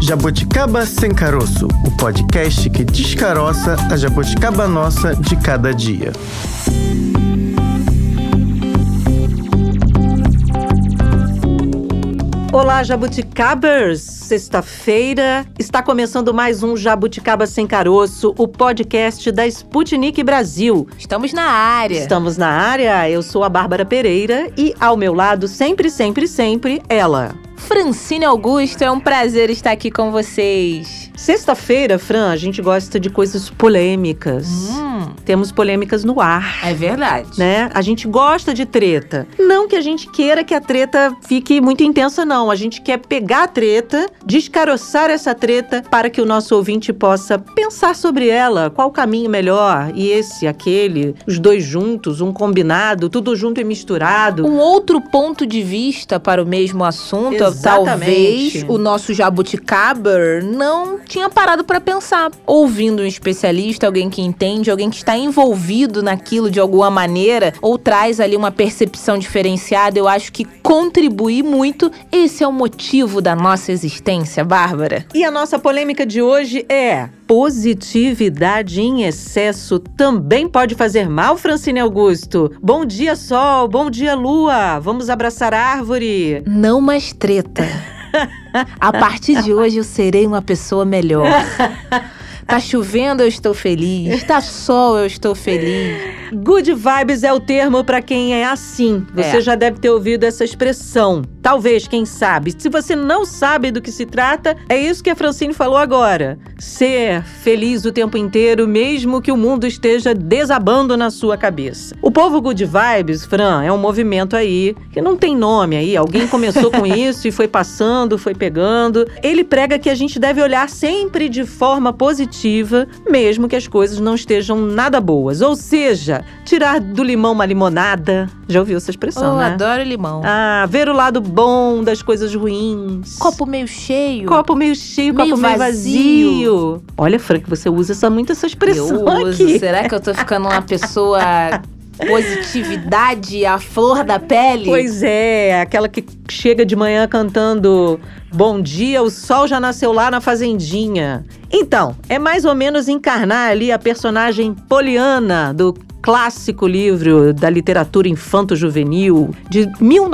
Jabuticaba Sem Caroço, o podcast que descaroça a jabuticaba nossa de cada dia. Olá, jabuticabers! Sexta-feira está começando mais um Jabuticaba Sem Caroço, o podcast da Sputnik Brasil. Estamos na área. Estamos na área, eu sou a Bárbara Pereira e ao meu lado, sempre, ela. Francine Augusto, é um prazer estar aqui com vocês. Sexta-feira, Fran, a gente gosta de coisas polêmicas. Temos polêmicas no ar. É verdade. Né? A gente gosta de treta. Não que a gente queira que a treta fique muito intensa, não. A gente quer pegar a treta, descaroçar essa treta para que o nosso ouvinte possa pensar sobre ela. Qual o caminho melhor? E esse, aquele, os dois juntos, um combinado, tudo junto e misturado. Um outro ponto de vista para o mesmo assunto. Exatamente. Talvez o nosso jabuticaber não tinha parado para pensar. Ouvindo um especialista, alguém que entende, alguém que está envolvido naquilo de alguma maneira, ou traz ali uma percepção diferenciada, eu acho que contribui muito. Esse é o motivo da nossa existência, Bárbara. E a nossa polêmica de hoje é: positividade em excesso também pode fazer mal, Francine Augusto? Bom dia, sol. Bom dia, lua. Vamos abraçar a árvore. Não mais treta. A partir de hoje eu serei uma pessoa melhor. Tá chovendo, eu estou feliz. Tá sol, eu estou feliz. Good vibes é o termo para quem é assim. Você já deve ter ouvido essa expressão. Talvez, quem sabe. Se você não sabe do que se trata, é isso que a Francine falou agora. Ser feliz o tempo inteiro, mesmo que o mundo esteja desabando na sua cabeça. O povo Good Vibes, Fran, é um movimento aí que não tem nome aí. Alguém começou com isso e foi passando, foi pegando. Ele prega que a gente deve olhar sempre de forma positiva, mesmo que as coisas não estejam nada boas. Ou seja, tirar do limão uma limonada. Já ouviu essa expressão, né? Adoro limão. Ver o lado bom das coisas ruins. Copo meio cheio. Copo meio cheio, copo meio vazio. Olha, Frank, você usa muito essa expressão eu uso. Aqui. Será que eu tô ficando uma pessoa positividade à flor da pele? Pois é, aquela que chega de manhã cantando bom dia, o sol já nasceu lá na fazendinha. Então, é mais ou menos encarnar ali a personagem Poliana do clássico livro da literatura infanto-juvenil de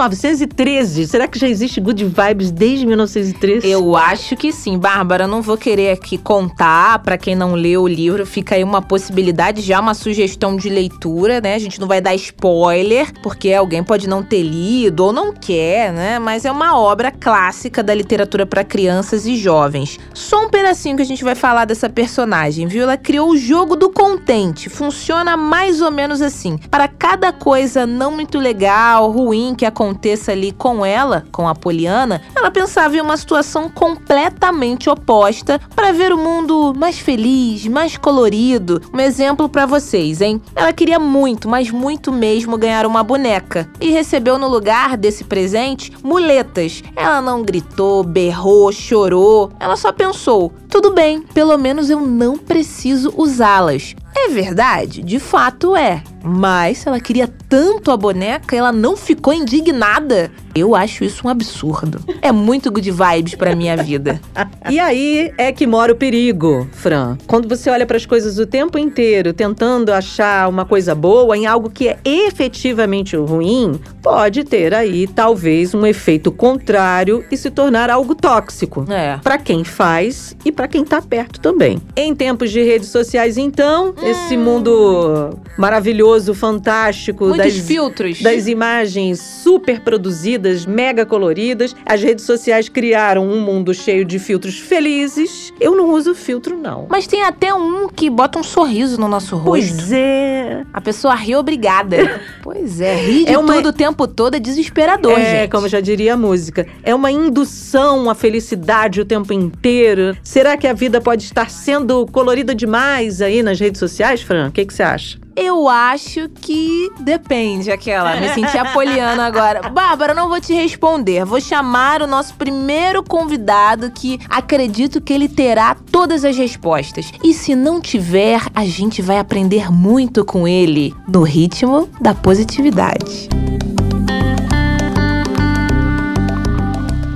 1913. Será que já existe Good Vibes desde 1913? Eu acho que sim, Bárbara. Não vou querer aqui contar. Pra quem não leu o livro, fica aí uma possibilidade, já uma sugestão de leitura, né? A gente não vai dar spoiler, porque alguém pode não ter lido ou não quer, né? Mas é uma obra clássica da literatura para crianças e jovens. Só um pedacinho que a gente vai falar dessa personagem, viu? Ela criou o jogo do contente. Funciona mais ou menos assim. Para cada coisa não muito legal, ruim que aconteça ali com ela, com a Poliana, ela pensava em uma situação completamente oposta para ver o mundo mais feliz, mais colorido. Um exemplo para vocês, hein? Ela queria muito, mas muito mesmo, ganhar uma boneca e recebeu no lugar desse presente muletas. Ela não gritou, berrou, chorou. Ela só pensou: tudo bem, pelo menos eu não preciso usá-las. É verdade, de fato é. Mas se ela queria tanto a boneca, ela não ficou indignada. Eu acho isso um absurdo. É muito good vibes pra minha vida. E aí é que mora o perigo, Fran. Quando você olha para as coisas o tempo inteiro, tentando achar uma coisa boa em algo que é efetivamente ruim, pode ter aí talvez um efeito contrário e se tornar algo tóxico. Pra quem faz e pra quem tá perto também. Em tempos de redes sociais, então, esse mundo maravilhoso, fantástico, muitos filtros, das imagens super produzidas, mega coloridas. As redes sociais criaram um mundo cheio de filtros felizes. Eu não uso filtro, não. Mas tem até um que bota um sorriso no nosso rosto. Pois é. A pessoa ri obrigada. Pois é, rir de tudo o tempo todo é desesperador, gente. Como já diria a música. É uma indução à felicidade o tempo inteiro. Será que a vida pode estar sendo colorida demais aí nas redes sociais, Fran? O que você acha? Eu acho que depende, aquela. Me senti apoliana agora. Bárbara, não vou te responder. Vou chamar o nosso primeiro convidado, que acredito que ele terá todas as respostas. E se não tiver, a gente vai aprender muito com ele, no ritmo da positividade.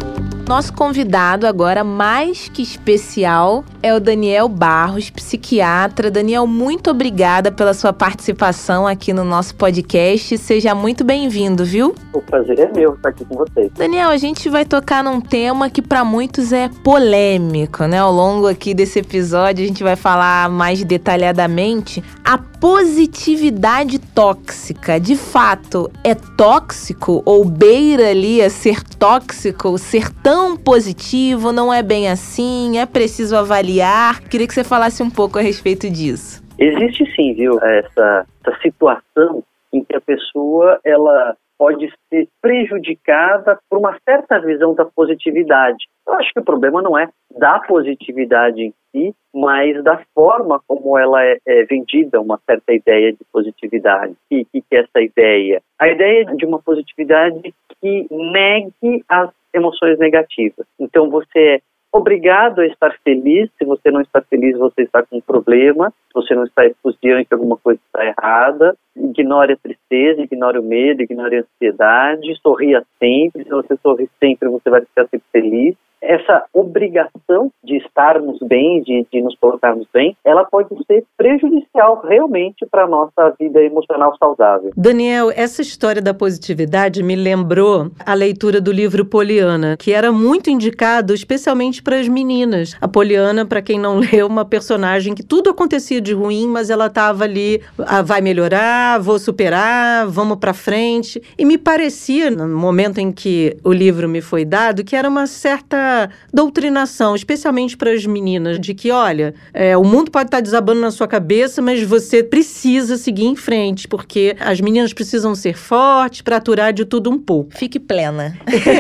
Nosso convidado agora, mais que especial, é o Daniel Barros, psiquiatra. Daniel, muito obrigada pela sua participação aqui no nosso podcast. Seja muito bem-vindo, viu? O prazer é meu estar aqui com vocês. Daniel, a gente vai tocar num tema que para muitos é polêmico, né? Ao longo aqui desse episódio, a gente vai falar mais detalhadamente a positividade tóxica. De fato, é tóxico ou beira ali a ser tóxico, ser tão positivo? Não é bem assim? É preciso avaliar? Queria que você falasse um pouco a respeito disso. Existe sim, viu, essa situação em que a pessoa ela pode ser prejudicada por uma certa visão da positividade. Eu acho que o problema não é da positividade em si, mas da forma como ela é vendida, uma certa ideia de positividade. E que é essa ideia? A ideia de uma positividade que negue as emoções negativas. Então você é obrigado a estar feliz. Se você não está feliz, você está com um problema. Se você não está entusiasmado, alguma coisa está errada. Ignore a tristeza, ignore o medo, ignore a ansiedade. Sorria sempre. Se você sorrir sempre, você vai ficar sempre feliz. Essa obrigação de estarmos bem, de nos colocarmos bem, ela pode ser prejudicial realmente para a nossa vida emocional saudável. Daniel, essa história da positividade me lembrou a leitura do livro Poliana, que era muito indicado especialmente para as meninas. A Poliana, para quem não leu, uma personagem que tudo acontecia de ruim, mas ela estava ali, vai melhorar, vou superar, vamos para frente. E me parecia, no momento em que o livro me foi dado, que era uma certa doutrinação, especialmente para as meninas, de que, olha, o mundo pode estar desabando na sua cabeça, mas você precisa seguir em frente, porque as meninas precisam ser fortes para aturar de tudo um pouco. Fique plena.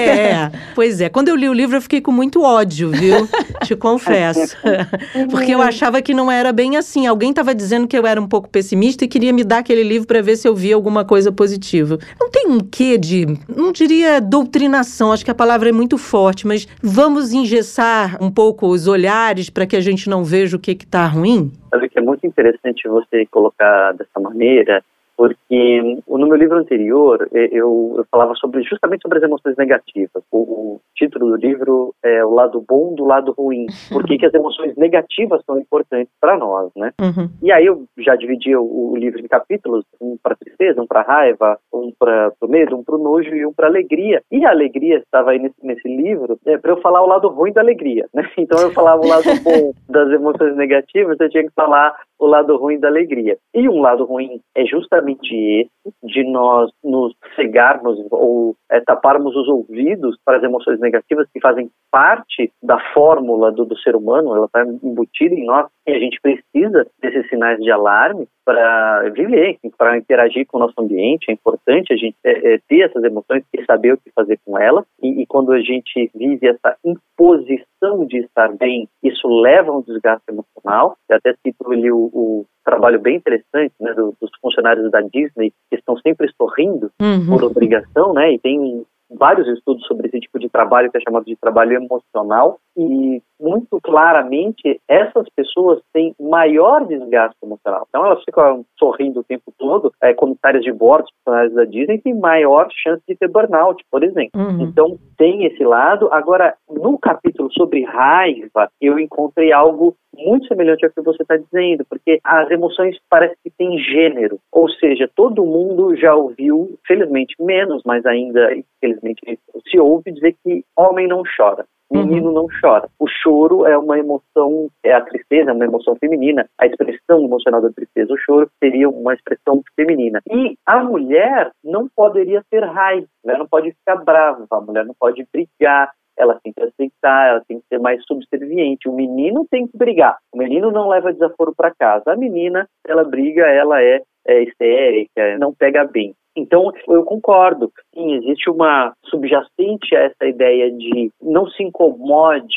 Pois é. Quando eu li o livro, eu fiquei com muito ódio, viu? Te confesso. Porque eu achava que não era bem assim. Alguém estava dizendo que eu era um pouco pessimista e queria me dar aquele livro para ver se eu via alguma coisa positiva. Não tem um quê de, não diria doutrinação, acho que a palavra é muito forte, mas vamos engessar um pouco os olhares para que a gente não veja o que está ruim? Sabe que é muito interessante você colocar dessa maneira, porque no meu livro anterior eu falava justamente sobre as emoções negativas. O título do livro é O Lado Bom do Lado Ruim. Por que as emoções negativas são importantes para nós, né? Uhum. E aí eu já dividi o livro em capítulos, um para tristeza, um para raiva, um para o medo, um para o nojo e um para alegria. E a alegria estava aí nesse livro para eu falar o lado ruim da alegria, né? Então eu falava o lado bom das emoções negativas, eu tinha que falar o lado ruim da alegria. E um lado ruim é justamente esse, de nós nos cegarmos ou taparmos os ouvidos para as emoções negativas que fazem parte da fórmula do ser humano, ela está embutida em nós, e a gente precisa desses sinais de alarme para viver, para interagir com o nosso ambiente. É importante a gente ter essas emoções e saber o que fazer com elas, e quando a gente vive essa imposição de estar bem, isso leva a um desgaste emocional. Eu até cito ali o trabalho bem interessante, né, dos funcionários da Disney, que estão sempre sorrindo por obrigação, né, e tem vários estudos sobre esse tipo de trabalho, que é chamado de trabalho emocional, e muito claramente essas pessoas têm maior desgaste emocional. Então elas ficam sorrindo o tempo todo, comissárias de bordo, funcionários da Disney, têm maior chance de ter burnout, por exemplo. Então tem esse lado. Agora, no capítulo sobre raiva, eu encontrei algo muito semelhante ao que você está dizendo, porque as emoções parece que têm gênero, ou seja, todo mundo já ouviu, felizmente menos, mas ainda, infelizmente, se ouve dizer que homem não chora. Menino não chora. O choro é uma emoção, a tristeza é uma emoção feminina. A expressão emocional da tristeza, o choro, seria uma expressão feminina. E a mulher não poderia ter raiva, ela não pode ficar brava, a mulher não pode brigar, ela tem que aceitar, ela tem que ser mais subserviente. O menino tem que brigar. O menino não leva desaforo para casa. A menina, ela briga, ela é histérica, não pega bem. Então, eu concordo. Sim, existe uma subjacente a essa ideia de não se incomode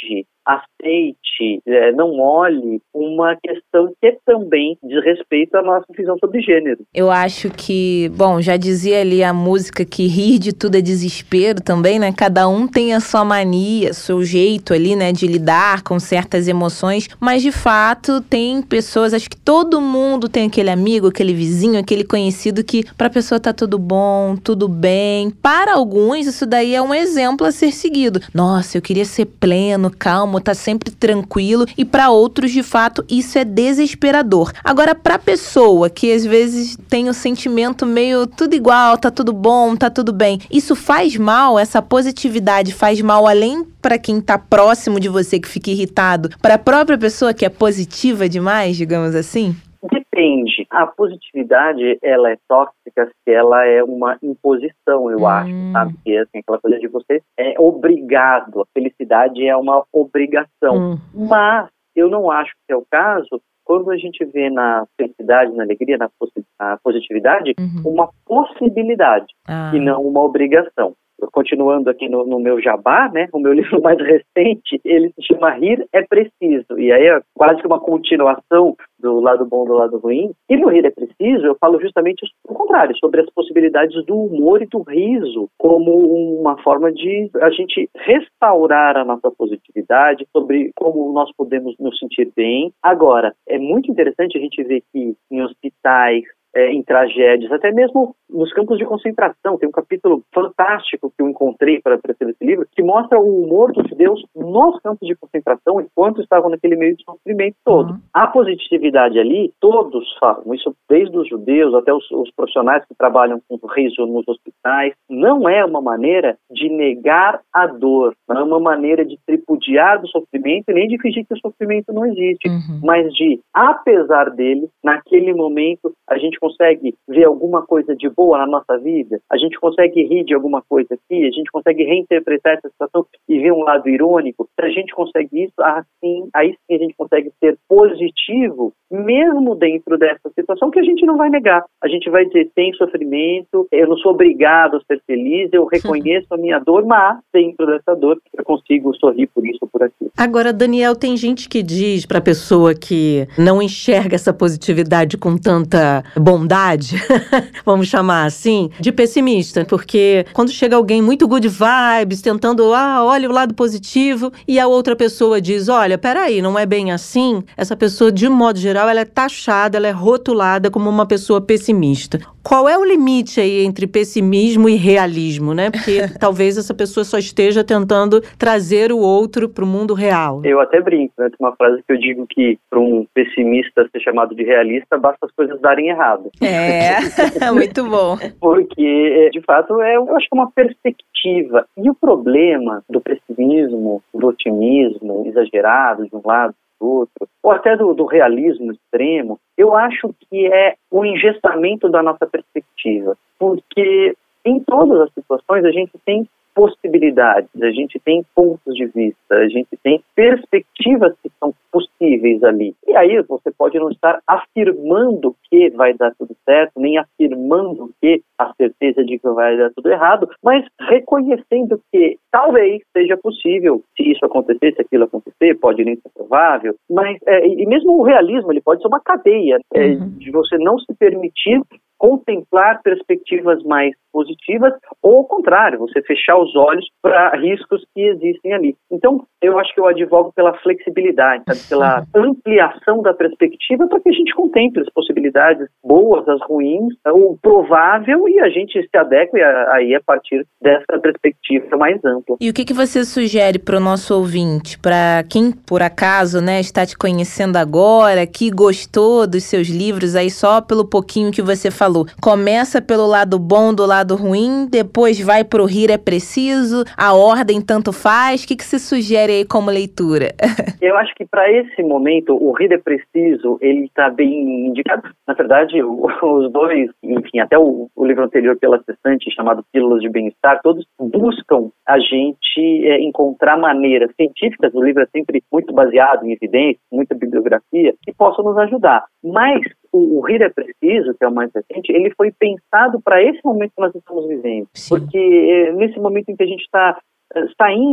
aceite, não olhe uma questão que também diz respeito à nossa visão sobre gênero. Eu acho que, bom, já dizia ali a música que rir de tudo é desespero também, né? Cada um tem a sua mania, seu jeito ali, né, de lidar com certas emoções, mas de fato tem pessoas, acho que todo mundo tem aquele amigo, aquele vizinho, aquele conhecido que pra pessoa tá tudo bom, tudo bem. Para alguns, isso daí é um exemplo a ser seguido. Nossa, eu queria ser pleno, calmo, tá sempre tranquilo. E para outros, de fato, isso é desesperador. Agora, pra pessoa que às vezes tem o sentimento meio tudo igual, tá tudo bom, tá tudo bem, isso faz mal? Essa positividade faz mal além para quem tá próximo de você que fica irritado, para a própria pessoa que é positiva demais, digamos assim? Depende. A positividade, ela é tóxica se ela é uma imposição, eu acho, sabe? Que assim, aquela coisa de você é obrigado. A felicidade é uma obrigação. Mas eu não acho que é o caso quando a gente vê na felicidade, na alegria, na positividade, uma possibilidade e não uma obrigação. Continuando aqui no meu jabá, né, o meu livro mais recente, ele se chama Rir é Preciso, e aí é quase que uma continuação do lado bom do lado ruim. E no Rir é Preciso eu falo justamente o contrário, sobre as possibilidades do humor e do riso, como uma forma de a gente restaurar a nossa positividade, sobre como nós podemos nos sentir bem. Agora, é muito interessante a gente ver que em hospitais, em tragédias, até mesmo nos campos de concentração. Tem um capítulo fantástico que eu encontrei para escrever esse livro, que mostra o humor dos judeus nos campos de concentração enquanto estavam naquele meio de sofrimento todo. A positividade ali, todos falam, isso desde os judeus até os profissionais que trabalham com riso nos hospitais, não é uma maneira de negar a dor, não é uma maneira de tripudiar do sofrimento e nem de fingir que o sofrimento não existe, mas de, apesar dele, naquele momento, a gente consegue ver alguma coisa de boa na nossa vida, a gente consegue rir de alguma coisa aqui, a gente consegue reinterpretar essa situação e ver um lado irônico. Se a gente consegue isso, assim, aí sim a gente consegue ser positivo, mesmo dentro dessa situação que a gente não vai negar. A gente vai dizer, tem sofrimento, eu não sou obrigado a ser feliz, eu reconheço a minha dor, mas dentro dessa dor eu consigo sorrir por isso ou por aquilo. Agora, Daniel, tem gente que diz pra pessoa que não enxerga essa positividade com tanta bondade, vamos chamar assim, de pessimista, porque quando chega alguém muito good vibes, tentando, olha o lado positivo, e a outra pessoa diz, olha, peraí, não é bem assim, essa pessoa, de modo geral, ela é taxada, ela é rotulada como uma pessoa pessimista. Qual é o limite aí entre pessimismo e realismo, né? Porque talvez essa pessoa só esteja tentando trazer o outro para o mundo real. Eu até brinco, né? Tem uma frase que eu digo que para um pessimista ser chamado de realista, basta as coisas darem errado. Muito bom. Porque, de fato, eu acho que é uma perspectiva. E o problema do pessimismo, do otimismo exagerado de um lado, outro, ou até do realismo extremo, eu acho que é o engessamento da nossa perspectiva, porque em todas as situações a gente tem possibilidades, a gente tem pontos de vista, a gente tem perspectivas que são possíveis ali. E aí você pode não estar afirmando que vai dar tudo certo, nem afirmando que a certeza de que vai dar tudo errado, mas reconhecendo que talvez seja possível, se isso acontecer, se aquilo acontecer, pode nem ser provável, mas e mesmo o realismo, ele pode ser uma cadeia de você não se permitir contemplar perspectivas mais positivas ou, ao contrário, você fechar os olhos para riscos que existem ali. Então, eu acho que eu advogo pela flexibilidade, sabe? Pela ampliação da perspectiva para que a gente contemple as possibilidades boas, as ruins, o provável, e a gente se adeque aí a partir dessa perspectiva mais ampla. E o que você sugere para o nosso ouvinte, para quem, por acaso, né, está te conhecendo agora, que gostou dos seus livros aí só pelo pouquinho que você falou? Começa pelo lado bom do lado ruim, depois vai pro Rir é Preciso, a ordem tanto faz. O que você sugere aí como leitura? Eu acho que para esse momento, o Rir é Preciso, ele está bem indicado. Na verdade, os dois, enfim, até o livro anterior pela Cessante, chamado Pílulas de Bem-Estar, todos buscam a gente encontrar maneiras científicas, o livro é sempre muito baseado em evidências, muita bibliografia, que possam nos ajudar. Mas o Rir é Preciso, que é o mais recente, ele foi pensado para esse momento que nós estamos vivendo. Sim. Porque nesse momento em que a gente está saindo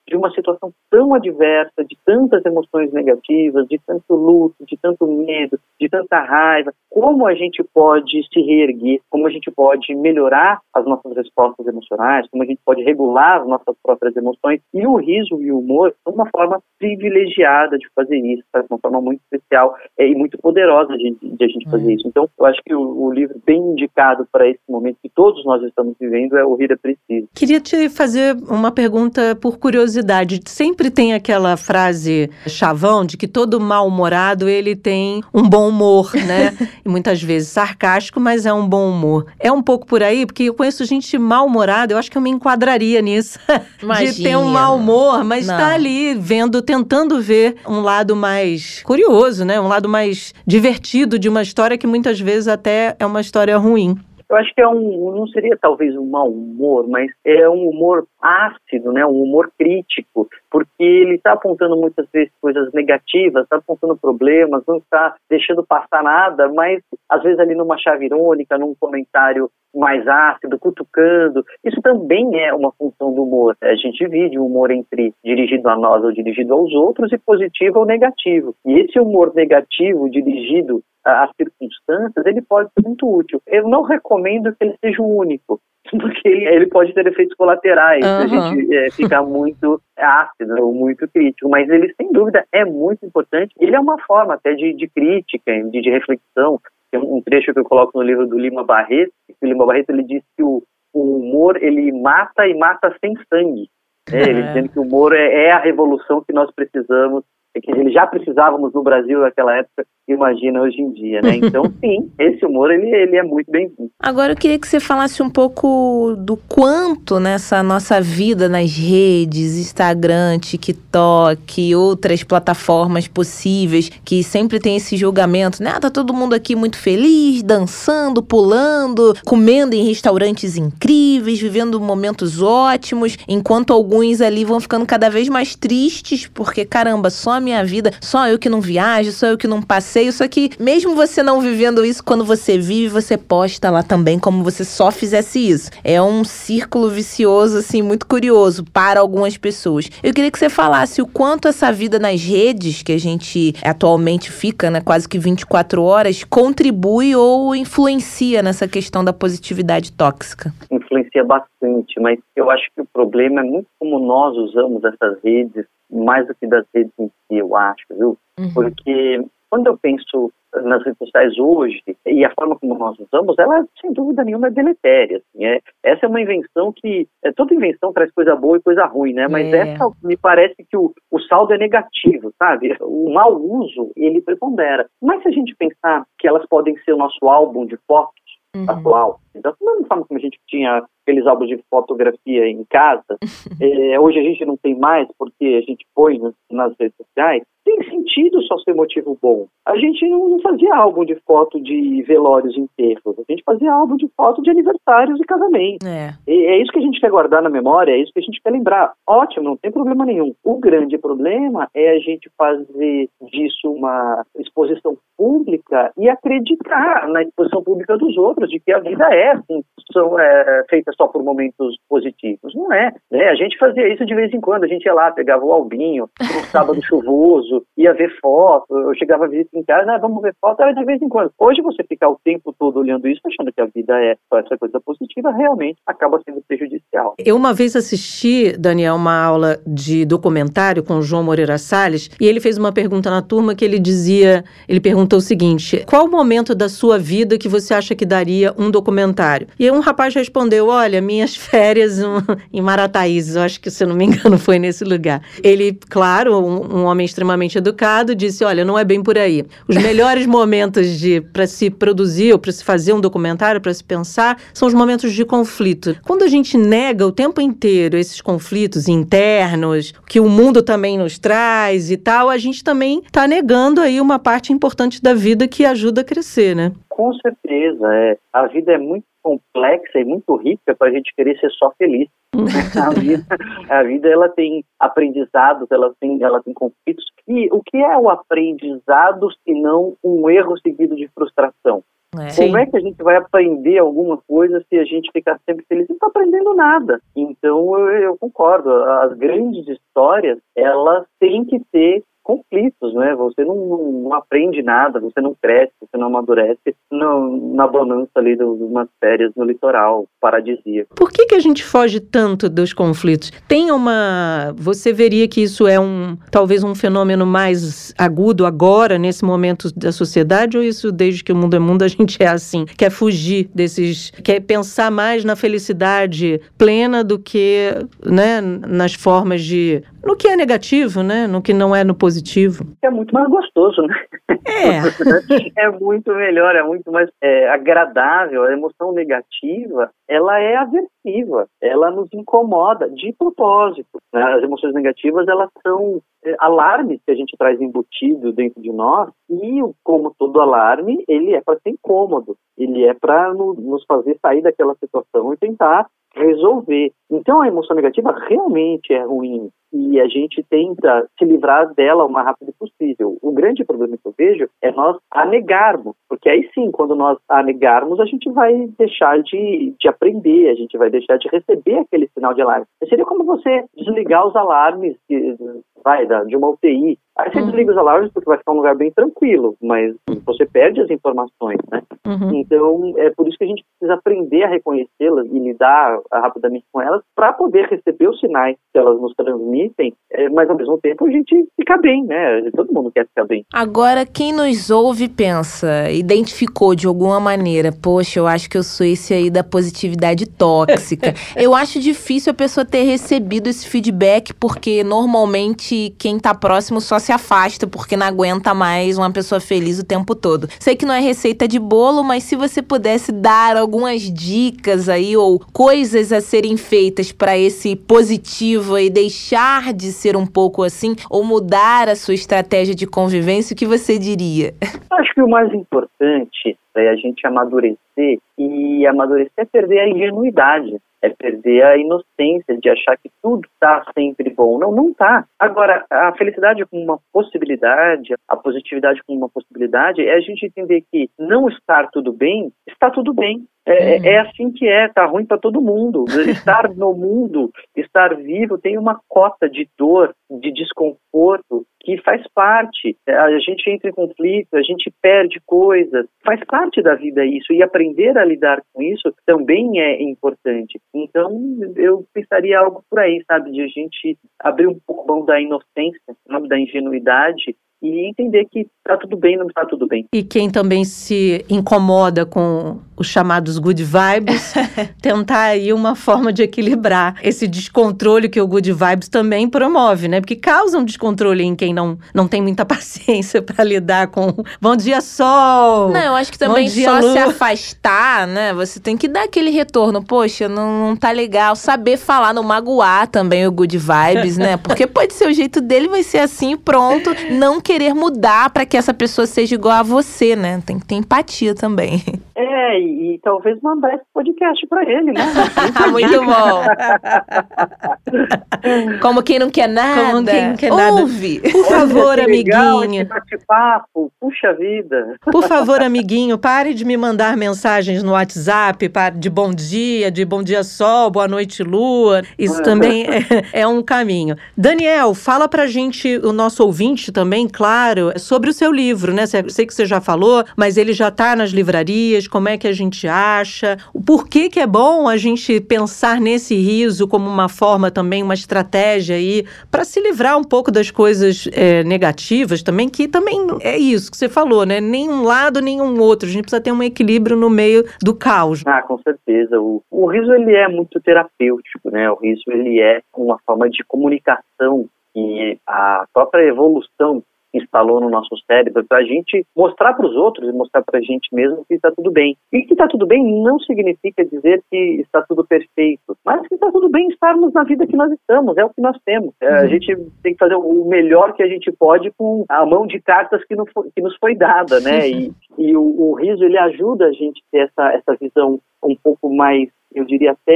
de uma situação tão adversa, de tantas emoções negativas, de tanto luto, de tanto medo, de tanta raiva, como a gente pode se reerguer, como a gente pode melhorar as nossas respostas emocionais, como a gente pode regular as nossas próprias emoções. E o riso e o humor são uma forma privilegiada de fazer isso, tá? Uma forma muito especial e muito poderosa de a gente fazer isso. Então, eu acho que o livro bem indicado para esse momento que todos nós estamos vivendo é O Rir é Preciso. Queria te fazer uma pergunta por curiosidade. Sempre tem aquela frase chavão de que todo mal-humorado ele tem um bom humor, né? E muitas vezes sarcástico, mas é um bom humor. É um pouco por aí, porque eu conheço gente mal-humorada, eu acho que eu me enquadraria nisso. Imagina. De ter um mau humor, mas tá ali tentando ver um lado mais curioso, né? Um lado mais divertido de uma história que muitas vezes até é uma história ruim. Eu acho que não seria talvez um mau humor, mas é um humor ácido, né? Um humor crítico, porque ele está apontando muitas vezes coisas negativas, está apontando problemas, não está deixando passar nada, mas às vezes ali numa chave irônica, num comentário mais ácido, cutucando. Isso também é uma função do humor. A gente divide o humor entre dirigido a nós ou dirigido aos outros e positivo ou negativo. E esse humor negativo dirigido às circunstâncias, ele pode ser muito útil. Eu não recomendo que ele seja o único, porque ele pode ter efeitos colaterais, se a gente ficar muito ácido ou muito crítico, mas ele, sem dúvida, é muito importante. Ele é uma forma até de crítica, de reflexão. Tem um trecho que eu coloco no livro do Lima Barreto, que o Lima Barreto ele diz que o humor ele mata e mata sem sangue. Ele dizendo que o humor é a revolução que nós precisamos, que já precisávamos no Brasil naquela época, imagina hoje em dia, né? Então, sim, esse humor, ele é muito bem-vindo. Agora, eu queria que você falasse um pouco do quanto nessa nossa vida nas redes, Instagram, TikTok, outras plataformas possíveis, que sempre tem esse julgamento, né? Tá todo mundo aqui muito feliz, dançando, pulando, comendo em restaurantes incríveis, vivendo momentos ótimos, enquanto alguns ali vão ficando cada vez mais tristes, porque, caramba, só a minha vida, só eu que não viajo, só eu que não passeio, só que mesmo você não vivendo isso, quando você vive, você posta lá também como você só fizesse isso. É um círculo vicioso, assim, muito curioso para algumas pessoas. Eu queria que você falasse o quanto essa vida nas redes, que a gente atualmente fica, né, quase que 24 horas, contribui ou influencia nessa questão da positividade tóxica. Influencia bastante, mas eu acho que o problema é muito como nós usamos essas redes, mais do que das redes em si, eu acho, viu? Porque quando eu penso nas redes sociais hoje, e a forma como nós usamos, ela, sem dúvida nenhuma, é deletéria. Assim, essa é uma invenção que... toda invenção traz coisa boa e coisa ruim, né? Mas essa, me parece que o saldo é negativo, sabe? O mau uso, ele prepondera. Mas se a gente pensar que elas podem ser o nosso álbum de fotos atual, da mesma forma como a gente tinha aqueles álbuns de fotografia em casa, hoje a gente não tem mais porque a gente põe nas redes sociais, tem sentido só ser motivo bom. A gente não fazia álbum de foto de velórios enterros, a gente fazia álbum de foto de aniversários e casamentos. É isso que a gente quer guardar na memória, é isso que a gente quer lembrar. Ótimo, não tem problema nenhum. O grande problema é a gente fazer disso uma exposição pública e acreditar na exposição pública dos outros, de que a vida é assim, feita só por momentos positivos. Não é, né? A gente fazia isso de vez em quando, a gente ia lá, pegava o albinho, um sábado chuvoso, ia ver foto, eu chegava a visita em casa, vamos ver foto, era de vez em quando. Hoje você ficar o tempo todo olhando isso, achando que a vida é só essa coisa positiva, realmente acaba sendo prejudicial. Eu uma vez assisti, Daniel, uma aula de documentário com o João Moreira Salles, e ele fez uma pergunta na turma que ele perguntou o seguinte: qual o momento da sua vida que você acha que daria um documentário? E aí um rapaz respondeu: olha, minhas férias em Marataízes, eu acho que, se eu não me engano, foi nesse lugar. Ele, claro, um homem extremamente educado, disse: olha, não é bem por aí. Os melhores momentos para se produzir ou para se fazer um documentário, para se pensar, são os momentos de conflito. Quando a gente nega o tempo inteiro esses conflitos internos, que o mundo também nos traz e tal, a gente também está negando aí uma parte importante da vida que ajuda a crescer, né? Com certeza, a vida é muito complexa e muito rica para a gente querer ser só feliz. A vida ela tem aprendizados, ela tem conflitos. E o que é o aprendizado se não um erro seguido de frustração? Como é que a gente vai aprender alguma coisa se a gente ficar sempre feliz? Não está aprendendo nada. Então, eu concordo. As grandes histórias, elas têm que ter conflitos, né? Você não aprende nada, você não cresce, você não amadurece na bonança ali de umas férias no litoral paradisíaco. Por que a gente foge tanto dos conflitos? Você veria que isso é talvez um fenômeno mais agudo agora, nesse momento da sociedade, ou isso desde que o mundo é mundo a gente é assim? Quer fugir quer pensar mais na felicidade plena do que, né, nas formas no que é negativo, né? No que não é no positivo. É muito mais gostoso, né? É muito melhor, é muito mais agradável. A emoção negativa, ela é aversiva, ela nos incomoda de propósito, né? As emoções negativas, elas são alarmes que a gente traz embutido dentro de nós, e como todo alarme, ele é para ser incômodo, ele é para nos fazer sair daquela situação e tentar resolver. Então a emoção negativa realmente é ruim e a gente tenta se livrar dela o mais rápido possível. O grande problema que eu vejo é nós a negarmos, porque aí sim, quando nós a negarmos, a gente vai deixar de aprender, a gente vai deixar de receber aquele sinal de alarme. Seria como você desligar os alarmes de uma UTI. Aí você desliga os alarmes porque vai ficar um lugar bem tranquilo, mas você perde as informações, né? Então, é por isso que a gente precisa aprender a reconhecê-las e lidar rapidamente com elas para poder receber os sinais que elas nos transmitem, mas ao mesmo tempo a gente fica bem, né? Todo mundo quer ficar bem. Agora, quem nos ouve pensa, identificou de alguma maneira, poxa, eu acho que eu sou esse aí da positividade tóxica. Eu acho difícil a pessoa ter recebido esse feedback, porque normalmente quem tá próximo só se afasta, porque não aguenta mais uma pessoa feliz o tempo todo. Sei que não é receita de bolo, mas se você pudesse dar algumas dicas aí, ou coisas a serem feitas para esse positivo e deixar de ser um pouco assim, ou mudar a sua estratégia de convivência, o que você diria? Acho que o mais importante é a gente amadurecer, e amadurecer é perder a ingenuidade. É perder a inocência de achar que tudo está sempre bom. Não está. Agora, a felicidade como uma possibilidade, a positividade como uma possibilidade, é a gente entender que não estar tudo bem, está tudo bem. É assim que tá ruim para todo mundo. Estar no mundo, estar vivo, tem uma cota de dor, de desconforto, que faz parte. A gente entra em conflito, a gente perde coisas, faz parte da vida isso, e aprender a lidar com isso também é importante. Então, eu pensaria algo por aí, sabe, de a gente abrir um pouco mão da inocência, sabe, da ingenuidade, e entender que está tudo bem, não está tudo bem. E quem também se incomoda com os chamados good vibes, tentar aí uma forma de equilibrar esse descontrole que o good vibes também promove, né? Porque causa um descontrole em quem não tem muita paciência para lidar com bom dia, sol. Não, eu acho que também só se afastar, né? Você tem que dar aquele retorno. Poxa, não tá legal. Saber falar, não magoar também o good vibes, né? Porque pode ser o jeito dele, vai ser assim, pronto. Não querer mudar para que essa pessoa seja igual a você, né? Tem que ter empatia também. E talvez mandar esse podcast para ele, né? Muito bom. Como quem não quer nada. Como quem não quer nada. Ouve. Por favor, amiguinho. Esse bate-papo, puxa vida. Por favor, amiguinho, pare de me mandar mensagens no WhatsApp de bom dia sol, boa noite lua. Isso também é um caminho. Daniel, fala pra gente, o nosso ouvinte também, claro, sobre o seu livro, né? Sei que você já falou, mas ele já tá nas livrarias, como é que a gente acha? O porquê que é bom a gente pensar nesse riso como uma forma também, uma estratégia aí, para se livrar um pouco das coisas negativas também, que também é isso que você falou, né? Nem um lado, nem um outro. A gente precisa ter um equilíbrio no meio do caos. Com certeza. O riso, ele é muito terapêutico, né? O riso, ele é uma forma de comunicação, e a própria evolução instalou no nosso cérebro para a gente mostrar para os outros e mostrar para a gente mesmo que está tudo bem. E que está tudo bem não significa dizer que está tudo perfeito, mas que está tudo bem estarmos na vida que nós estamos, é o que nós temos. A gente tem que fazer o melhor que a gente pode com a mão de cartas que nos foi dada, né? E o riso, ele ajuda a gente a ter essa visão um pouco mais, eu diria até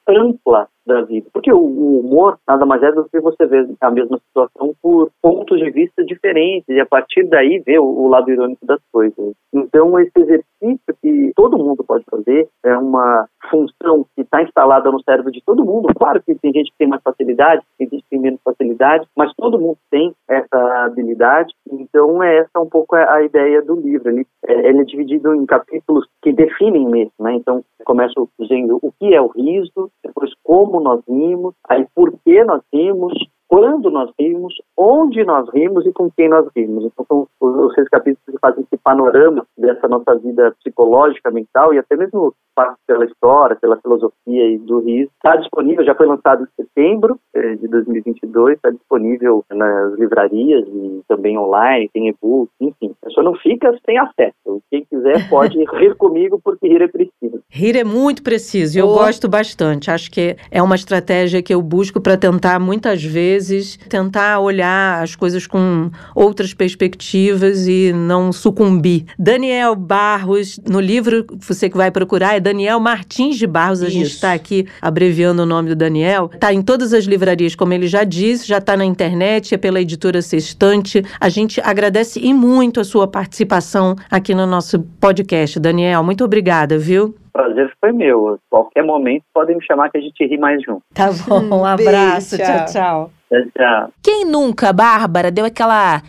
ampla da vida. Porque o humor nada mais é do que você ver a mesma situação por pontos de vista diferentes e a partir daí ver o lado irônico das coisas. Então esse exercício que todo mundo pode fazer é uma função que está instalada no cérebro de todo mundo. Claro que tem gente que tem mais facilidade, tem gente que tem menos facilidade, mas todo mundo tem essa habilidade. Então essa um pouco a ideia do livro. Ele é dividido em capítulos que definem mesmo, né? Então começo dizendo o que é o riso, depois como nós rimos, aí por que nós rimos, quando nós rimos, onde nós rimos e com quem nós rimos. Então são os 6 capítulos que fazem esse panorama dessa nossa vida psicológica, mental e até mesmo pela história, pela filosofia e do riso. Está disponível, já foi lançado em setembro de 2022, está disponível nas livrarias e também online, tem e-book, enfim. A pessoa não fica sem acesso. Quem quiser pode rir comigo porque rir é preciso. Rir é muito preciso e eu gosto bastante. Acho que é uma estratégia que eu busco para tentar muitas vezes, tentar olhar as coisas com outras perspectivas e não sucumbir. Daniel Barros, no livro você que vai procurar é Daniel Martins de Barros, a gente está aqui abreviando o nome do Daniel. Está em todas as livrarias, como ele já disse, já está na internet, é pela editora Sextante. A gente agradece e muito a sua participação aqui no nosso podcast. Daniel, muito obrigada, viu? Prazer foi meu. A qualquer momento podem me chamar que a gente ri mais junto. Tá bom, um abraço. Tchau, tchau. Tchau. Quem nunca, Bárbara, deu aquela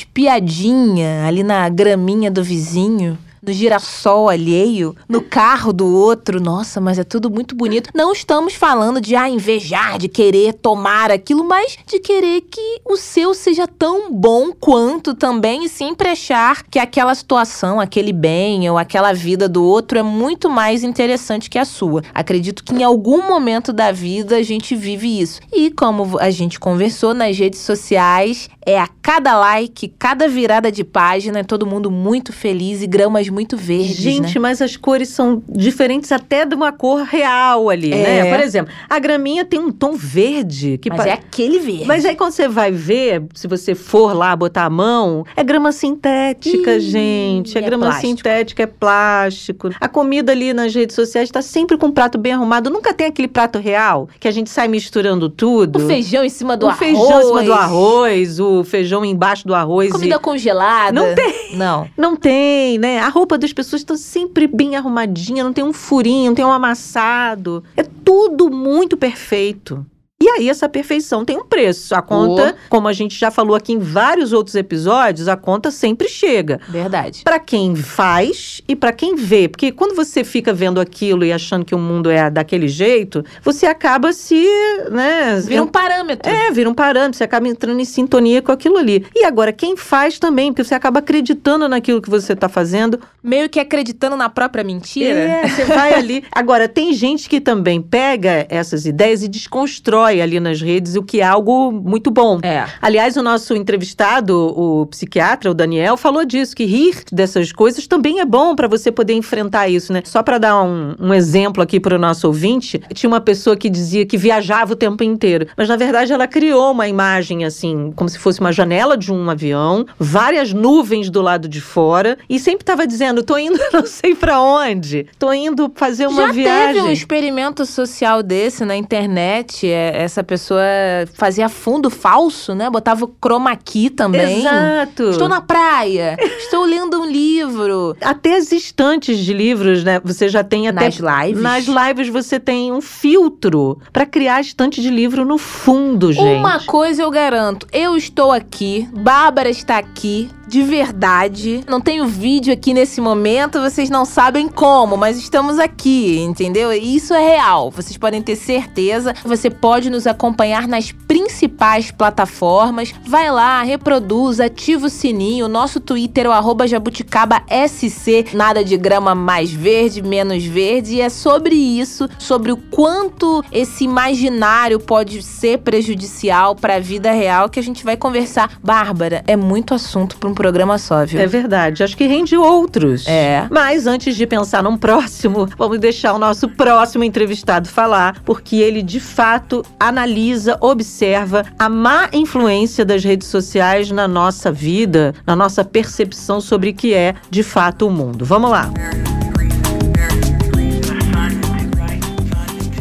espiadinha ali na graminha do vizinho? No girassol alheio, no carro do outro. Nossa, mas é tudo muito bonito. Não estamos falando de invejar, de querer tomar aquilo, mas de querer que o seu seja tão bom quanto também e sempre achar que aquela situação, aquele bem ou aquela vida do outro é muito mais interessante que a sua. Acredito que em algum momento da vida a gente vive isso. E como a gente conversou nas redes sociais, é a cada like, cada virada de página, é todo mundo muito feliz e gramas muito verdes, gente, né? mas as cores são diferentes até de uma cor real ali, né? Por exemplo, a graminha tem um tom verde. Mas é aquele verde. Mas aí quando você vai ver, se você for lá botar a mão, é grama sintética, gente. É grama sintética, é plástico. A comida ali nas redes sociais tá sempre com um prato bem arrumado. Nunca tem aquele prato real, que a gente sai misturando tudo. O feijão em cima do arroz. O feijão em cima do arroz, o feijão embaixo do arroz. Comida congelada. Não tem. Não tem, né? A roupa das pessoas está sempre bem arrumadinha, não tem um furinho, não tem um amassado. É tudo muito perfeito. E aí, essa perfeição tem um preço. A conta, como a gente já falou aqui em vários outros episódios, a conta sempre chega. Verdade. Pra quem faz e pra quem vê. Porque quando você fica vendo aquilo e achando que o mundo é daquele jeito, você acaba vira um parâmetro. Vira um parâmetro. Você acaba entrando em sintonia com aquilo ali. E agora, quem faz também, porque você acaba acreditando naquilo que você tá fazendo. Meio que acreditando na própria mentira. Você vai ali. Agora, tem gente que também pega essas ideias e desconstrói ali nas redes, o que é algo muito bom. Aliás, o nosso entrevistado, o psiquiatra, o Daniel, falou disso, que rir dessas coisas também é bom para você poder enfrentar isso, né? Só para dar um exemplo aqui para o nosso ouvinte, tinha uma pessoa que dizia que viajava o tempo inteiro, mas na verdade ela criou uma imagem assim, como se fosse uma janela de um avião, várias nuvens do lado de fora, e sempre estava dizendo, tô indo não sei para onde, tô indo fazer uma viagem. Já teve um experimento social desse na internet, essa pessoa fazia fundo falso, né? Botava o chroma key também. Exato. Estou na praia, estou lendo um livro. Até as estantes de livros, né? Você já tem até... Nas lives? Nas lives você tem um filtro para criar estante de livro no fundo, gente. Uma coisa eu garanto, eu estou aqui, Bárbara está aqui, de verdade. Não tenho vídeo aqui nesse momento, vocês não sabem como, mas estamos aqui, entendeu? E isso é real, vocês podem ter certeza. Você pode nos acompanhar nas principais plataformas. Vai lá, reproduz, ativa o sininho. Nosso Twitter é o @jabuticabaSC. Nada de grama mais verde, menos verde. E é sobre isso, sobre o quanto esse imaginário pode ser prejudicial para a vida real, que a gente vai conversar. Bárbara, é muito assunto para um programa só, viu? É verdade, acho que rende outros. Mas antes de pensar num próximo, vamos deixar o nosso próximo entrevistado falar, porque ele de fato analisa, observa a má influência das redes sociais na nossa vida, na nossa percepção sobre o que é de fato o mundo. Vamos lá.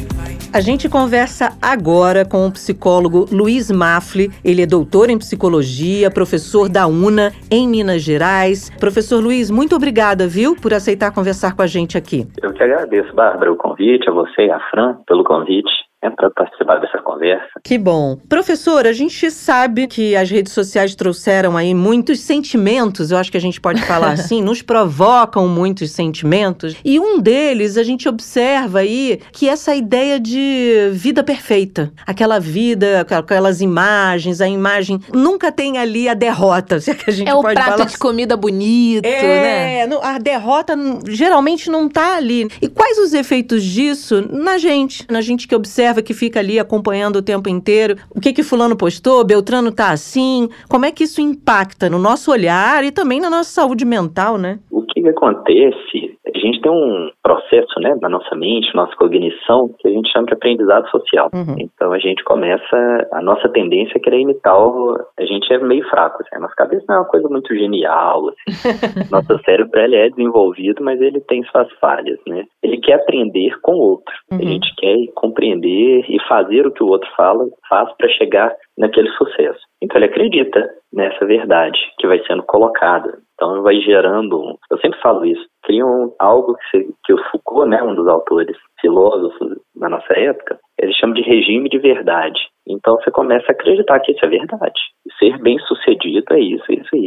A gente conversa agora com o psicólogo Luiz Mafli. Ele é doutor em psicologia, professor da UNA em Minas Gerais. Professor Luiz, muito obrigada, viu, por aceitar conversar com a gente aqui. Eu que agradeço, Bárbara, o convite, a você e a Fran pelo convite. Para participar dessa conversa. Que bom. Professor, a gente sabe que as redes sociais trouxeram aí muitos sentimentos, eu acho que a gente pode falar assim, nos provocam muitos sentimentos, e um deles a gente observa aí que essa ideia de vida perfeita, aquela vida, aquelas imagens, a imagem nunca tem ali a derrota, se é que a gente pode falar. É o prato de comida bonito, né? A derrota geralmente não tá ali. E quais os efeitos disso na gente que observa, que fica ali acompanhando o tempo inteiro, o que fulano postou, Beltrano tá assim, como é que isso impacta no nosso olhar e também na nossa saúde mental, né? O que acontece, a gente tem um processo, né, na nossa mente, nossa cognição, que a gente chama de aprendizado social. Então a gente começa, a nossa tendência é querer imitar, a gente é meio fraco, assim, a nossa cabeça não é uma coisa muito genial, assim. Nosso cérebro, ele é desenvolvido, mas ele tem suas falhas, né? Ele quer aprender com o outro, a gente quer compreender e fazer o que o outro faz para chegar naquele sucesso. Então ele acredita nessa verdade que vai sendo colocada. Então vai gerando, eu sempre falo isso, criam algo que o Foucault, né, um dos autores filósofos da nossa época, ele chama de regime de verdade. Então você começa a acreditar que isso é verdade. Ser bem sucedido é isso.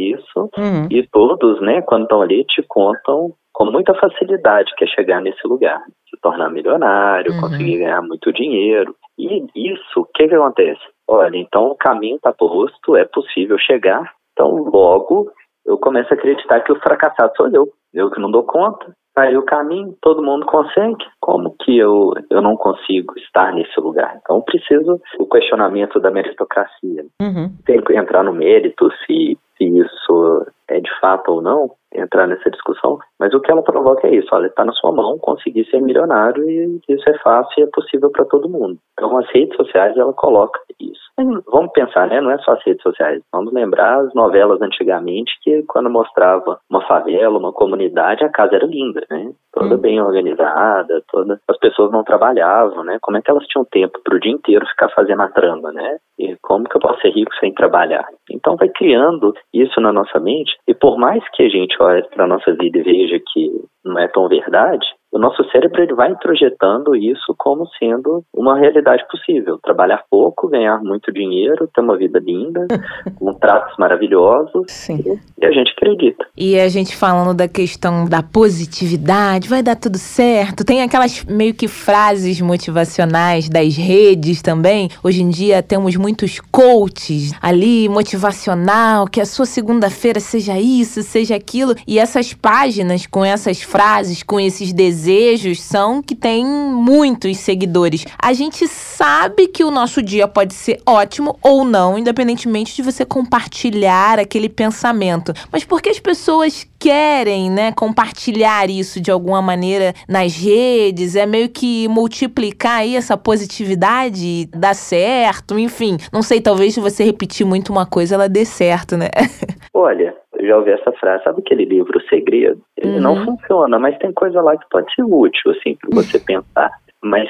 E todos, né, quando estão ali, te contam com muita facilidade que é chegar nesse lugar, se tornar milionário, conseguir ganhar muito dinheiro. E isso, o que acontece? Olha, então o caminho está posto, é possível chegar, então logo eu começo a acreditar que o fracassado sou eu que não dou conta. Aí o caminho, todo mundo consegue, como que eu não consigo estar nesse lugar? Então preciso o questionamento da meritocracia. Tem que entrar no mérito se isso é de fato ou não, entrar nessa discussão, mas o que ela provoca é isso, olha, está na sua mão conseguir ser milionário e isso é fácil e é possível para todo mundo. Então as redes sociais, ela coloca isso. Vamos pensar, né? Não é só as redes sociais, vamos lembrar as novelas antigamente que quando mostrava uma favela, uma comunidade, a casa era linda, né? Toda bem organizada, as pessoas não trabalhavam, né? Como é que elas tinham tempo para o dia inteiro ficar fazendo a trama, né? E como que eu posso ser rico sem trabalhar? Então vai criando isso na nossa mente e por mais que a gente olhe para a nossa vida e veja que não é tão verdade, o nosso cérebro ele vai introjetando isso como sendo uma realidade possível. Trabalhar pouco, ganhar muito dinheiro, ter uma vida linda, com tratos maravilhosos. Sim. E a gente acredita. E a gente falando da questão da positividade, vai dar tudo certo. Tem aquelas meio que frases motivacionais das redes também. Hoje em dia temos muitos coaches ali, motivacional, que a sua segunda-feira seja isso, seja aquilo. E essas páginas com essas frases, com esses desejos, são que tem muitos seguidores. A gente sabe que o nosso dia pode ser ótimo ou não, independentemente de você compartilhar aquele pensamento. Mas por que as pessoas querem, né, compartilhar isso de alguma maneira nas redes? É meio que multiplicar aí essa positividade, dá certo, enfim. Não sei, talvez se você repetir muito uma coisa, ela dê certo, né? Olha, eu já ouvi essa frase, sabe aquele livro O Segredo? Ele não funciona, mas tem coisa lá que pode ser útil, assim, para você pensar. Mas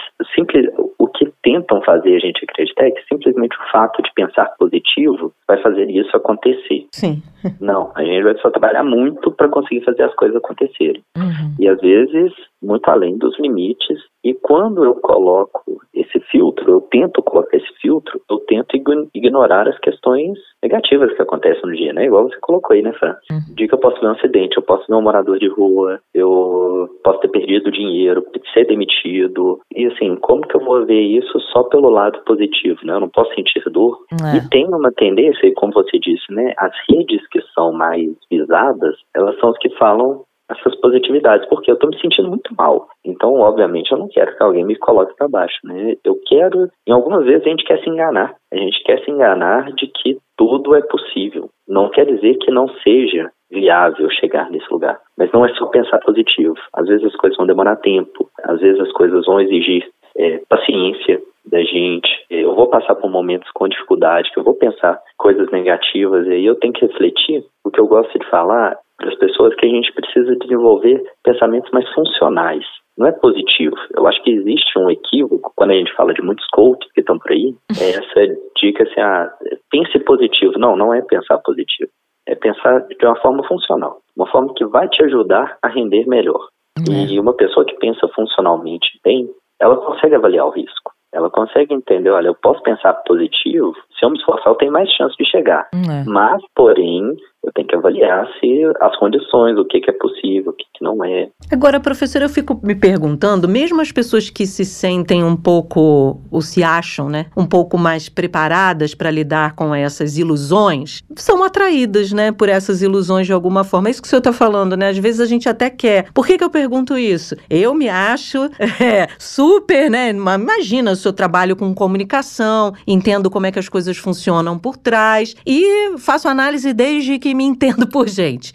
o que tentam fazer a gente acreditar é que simplesmente o fato de pensar positivo vai fazer isso acontecer. Sim. Não, a gente vai só trabalhar muito para conseguir fazer as coisas acontecerem. E às vezes, muito além dos limites. E quando eu coloco esse filtro, eu tento colocar esse filtro, eu tento ignorar as questões negativas que acontecem no dia, né? Igual você colocou aí, né, Fran? No dia que eu posso ver um acidente, eu posso ver um morador de rua, eu posso ter perdido dinheiro, ser demitido. E assim, como que eu vou ver isso só pelo lado positivo, né? Eu não posso sentir dor. E tem uma tendência, como você disse, né? As redes que são mais visadas, elas são as que falam essas positividades, porque eu estou me sentindo muito mal. Então, obviamente, eu não quero que alguém me coloque para baixo, né? Eu quero, em algumas vezes a gente quer se enganar. A gente quer se enganar de que tudo é possível. Não quer dizer que não seja viável chegar nesse lugar. Mas não é só pensar positivo. Às vezes as coisas vão demorar tempo, às vezes as coisas vão exigir paciência da gente. Eu vou passar por momentos com dificuldade, que eu vou pensar coisas negativas, e aí eu tenho que refletir. O que eu gosto de falar para as pessoas é que a gente precisa desenvolver pensamentos mais funcionais. não é positivo. Eu acho que existe um equívoco quando a gente fala de muitos coaches que estão por aí, essa dica assim, pense positivo. Não é pensar positivo. É pensar de uma forma funcional, uma forma que vai te ajudar a render melhor. E uma pessoa que pensa funcionalmente bem, ela consegue avaliar o risco. Ela consegue entender, olha, eu posso pensar positivo, se eu me esforçar eu tenho mais chance de chegar. Mas, porém, eu tenho que avaliar se as condições, o que é possível, o que não é. Agora, professora, eu fico me perguntando, mesmo as pessoas que se sentem um pouco, ou se acham, né, um pouco mais preparadas para lidar com essas ilusões, são atraídas, né, por essas ilusões de alguma forma. É isso que o senhor está falando, né? Às vezes a gente até quer. Por que eu pergunto isso? Eu me acho super, né? Imagina, se eu trabalho com comunicação, entendo como é que as coisas funcionam por trás e faço análise desde que me entendo por gente.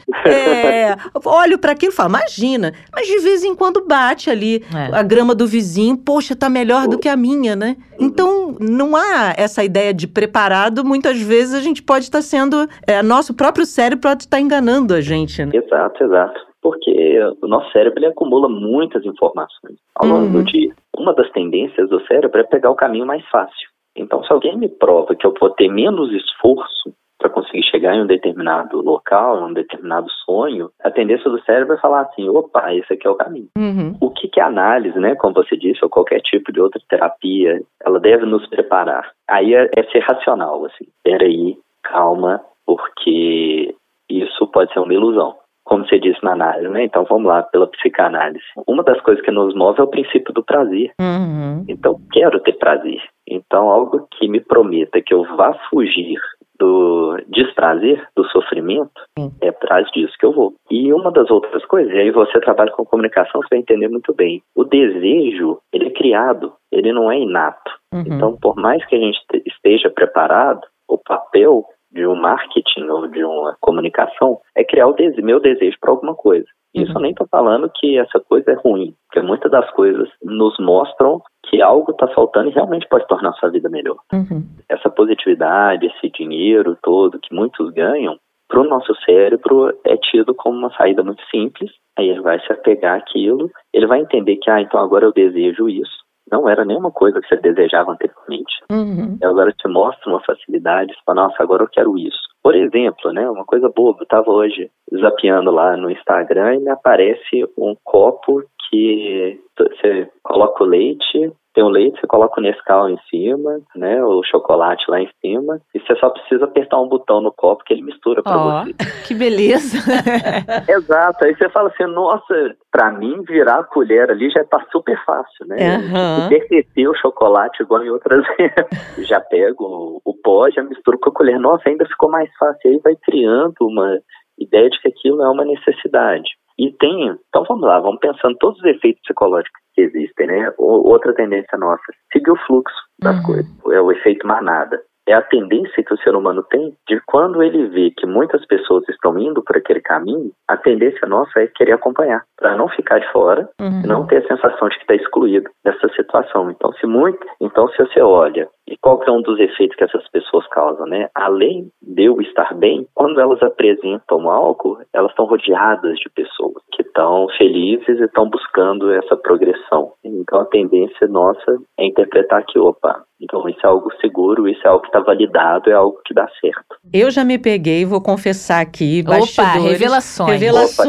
Olho para aquilo e falo, imagina, mas de vez em quando bate ali a grama do vizinho, poxa, tá melhor do que a minha, né? Então, não há essa ideia de preparado, muitas vezes a gente pode estar sendo, nosso próprio cérebro pode estar enganando a gente, né? Exato. Porque o nosso cérebro ele acumula muitas informações ao longo do dia. Uma das tendências do cérebro é pegar o caminho mais fácil. Então, se alguém me prova que eu vou ter menos esforço para conseguir chegar em um determinado local, em um determinado sonho, a tendência do cérebro é falar assim, opa, esse aqui é o caminho. O que a análise, né, como você disse, ou qualquer tipo de outra terapia, ela deve nos preparar. Aí é ser racional, assim, peraí, calma, porque isso pode ser uma ilusão. Como você disse na análise, né? Então vamos lá, pela psicanálise. Uma das coisas que nos move é o princípio do prazer. Então, quero ter prazer. Então, algo que me prometa que eu vá fugir do desprazer, do sofrimento, é atrás disso que eu vou. E uma das outras coisas, e aí você trabalha com comunicação, você vai entender muito bem. O desejo, ele é criado, ele não é inato. Então, por mais que a gente esteja preparado, o papel de um marketing ou de uma comunicação é criar o meu desejo para alguma coisa. Isso eu nem estou falando que essa coisa é ruim, porque muitas das coisas nos mostram que algo está faltando e realmente pode tornar a sua vida melhor. Essa positividade, esse dinheiro todo que muitos ganham, para o nosso cérebro é tido como uma saída muito simples, aí ele vai se apegar àquilo, ele vai entender que, então agora eu desejo isso. Não era nenhuma coisa que você desejava anteriormente. E agora te mostra uma facilidade, você fala, nossa, agora eu quero isso. Por exemplo, né, uma coisa boba, eu estava hoje zapeando lá no Instagram e me aparece um copo que você coloca o leite, tem o leite, você coloca o Nescau em cima, né, o chocolate lá em cima, e você só precisa apertar um botão no copo que ele mistura pra você. Que beleza! Exato, aí você fala assim, nossa, pra mim virar a colher ali já tá super fácil, né? Derreter o chocolate igual em outras vezes. Já pego o pó, já misturo com a colher, nossa, ainda ficou mais fácil, aí vai criando uma ideia de que aquilo é uma necessidade. E então vamos lá, vamos pensando todos os efeitos psicológicos que existem, né? Outra tendência nossa, seguir o fluxo das coisas, é o efeito manada. É a tendência que o ser humano tem de quando ele vê que muitas pessoas estão indo por aquele caminho, a tendência nossa é querer acompanhar, para não ficar de fora e não ter a sensação de que está excluído dessa situação. Então, se você olha, e qual que é um dos efeitos que essas pessoas causam, né? Além de eu estar bem, quando elas apresentam álcool, elas estão rodeadas de pessoas que estão felizes e estão buscando essa progressão. Então, a tendência nossa é interpretar que, então isso é algo seguro, isso é algo que está validado, é algo que dá certo. Eu já me peguei, vou confessar aqui, bastidores. Revelações.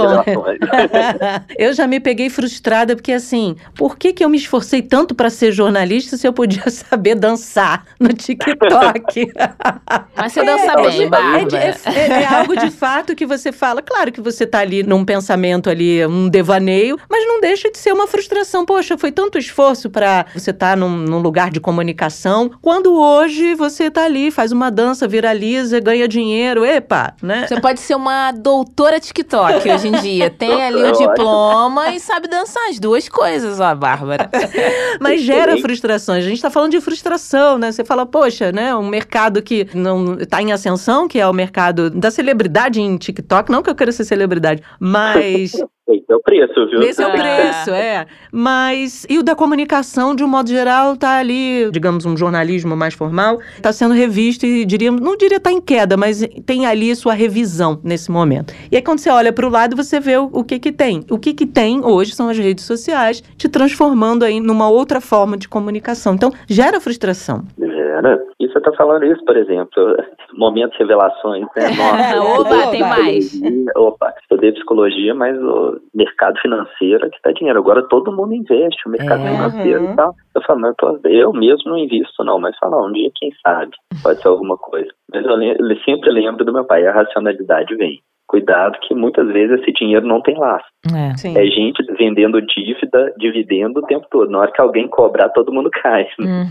Eu já me peguei frustrada, porque assim, por que eu me esforcei tanto para ser jornalista se eu podia saber dançar no TikTok? Mas você dança bem, Bárbara. É algo de fato que você fala, claro que você tá ali num pensamento ali, um devaneio, mas não deixa de ser uma frustração. Poxa, foi tanto esforço para você estar num lugar de comunicação, quando hoje você tá ali, faz uma dança, viraliza, ganha dinheiro, né? Você pode ser uma doutora TikTok hoje em dia. Tem ali o diploma e sabe dançar as duas coisas, Bárbara. Mas gera frustrações. A gente tá falando de frustração, né? Você fala, poxa, né? Um mercado que não tá em ascensão, que é o mercado da celebridade em TikTok. Não que eu queira ser celebridade, mas Esse é o preço, viu? Esse é o preço, Mas, e o da comunicação, de um modo geral, tá ali, digamos, um jornalismo mais formal, tá sendo revisto e não diria tá em queda, mas tem ali sua revisão nesse momento. E aí, quando você olha para o lado, você vê o que tem. O que tem hoje são as redes sociais te transformando aí numa outra forma de comunicação. Então, gera frustração. Gera. E você tá falando isso, por exemplo, momentos revelações, né? Opa, tem mais. Estudei psicologia, mas o mercado financeiro é que dá dinheiro. Agora todo mundo investe, o mercado financeiro e tal. Eu falo, eu mesmo não invisto não, mas falo, um dia quem sabe, pode ser alguma coisa. Mas eu sempre lembro do meu pai, a racionalidade vem. Cuidado que muitas vezes esse dinheiro não tem laço. É gente vendendo dívida, dividendo o tempo todo. Na hora que alguém cobrar, todo mundo cai.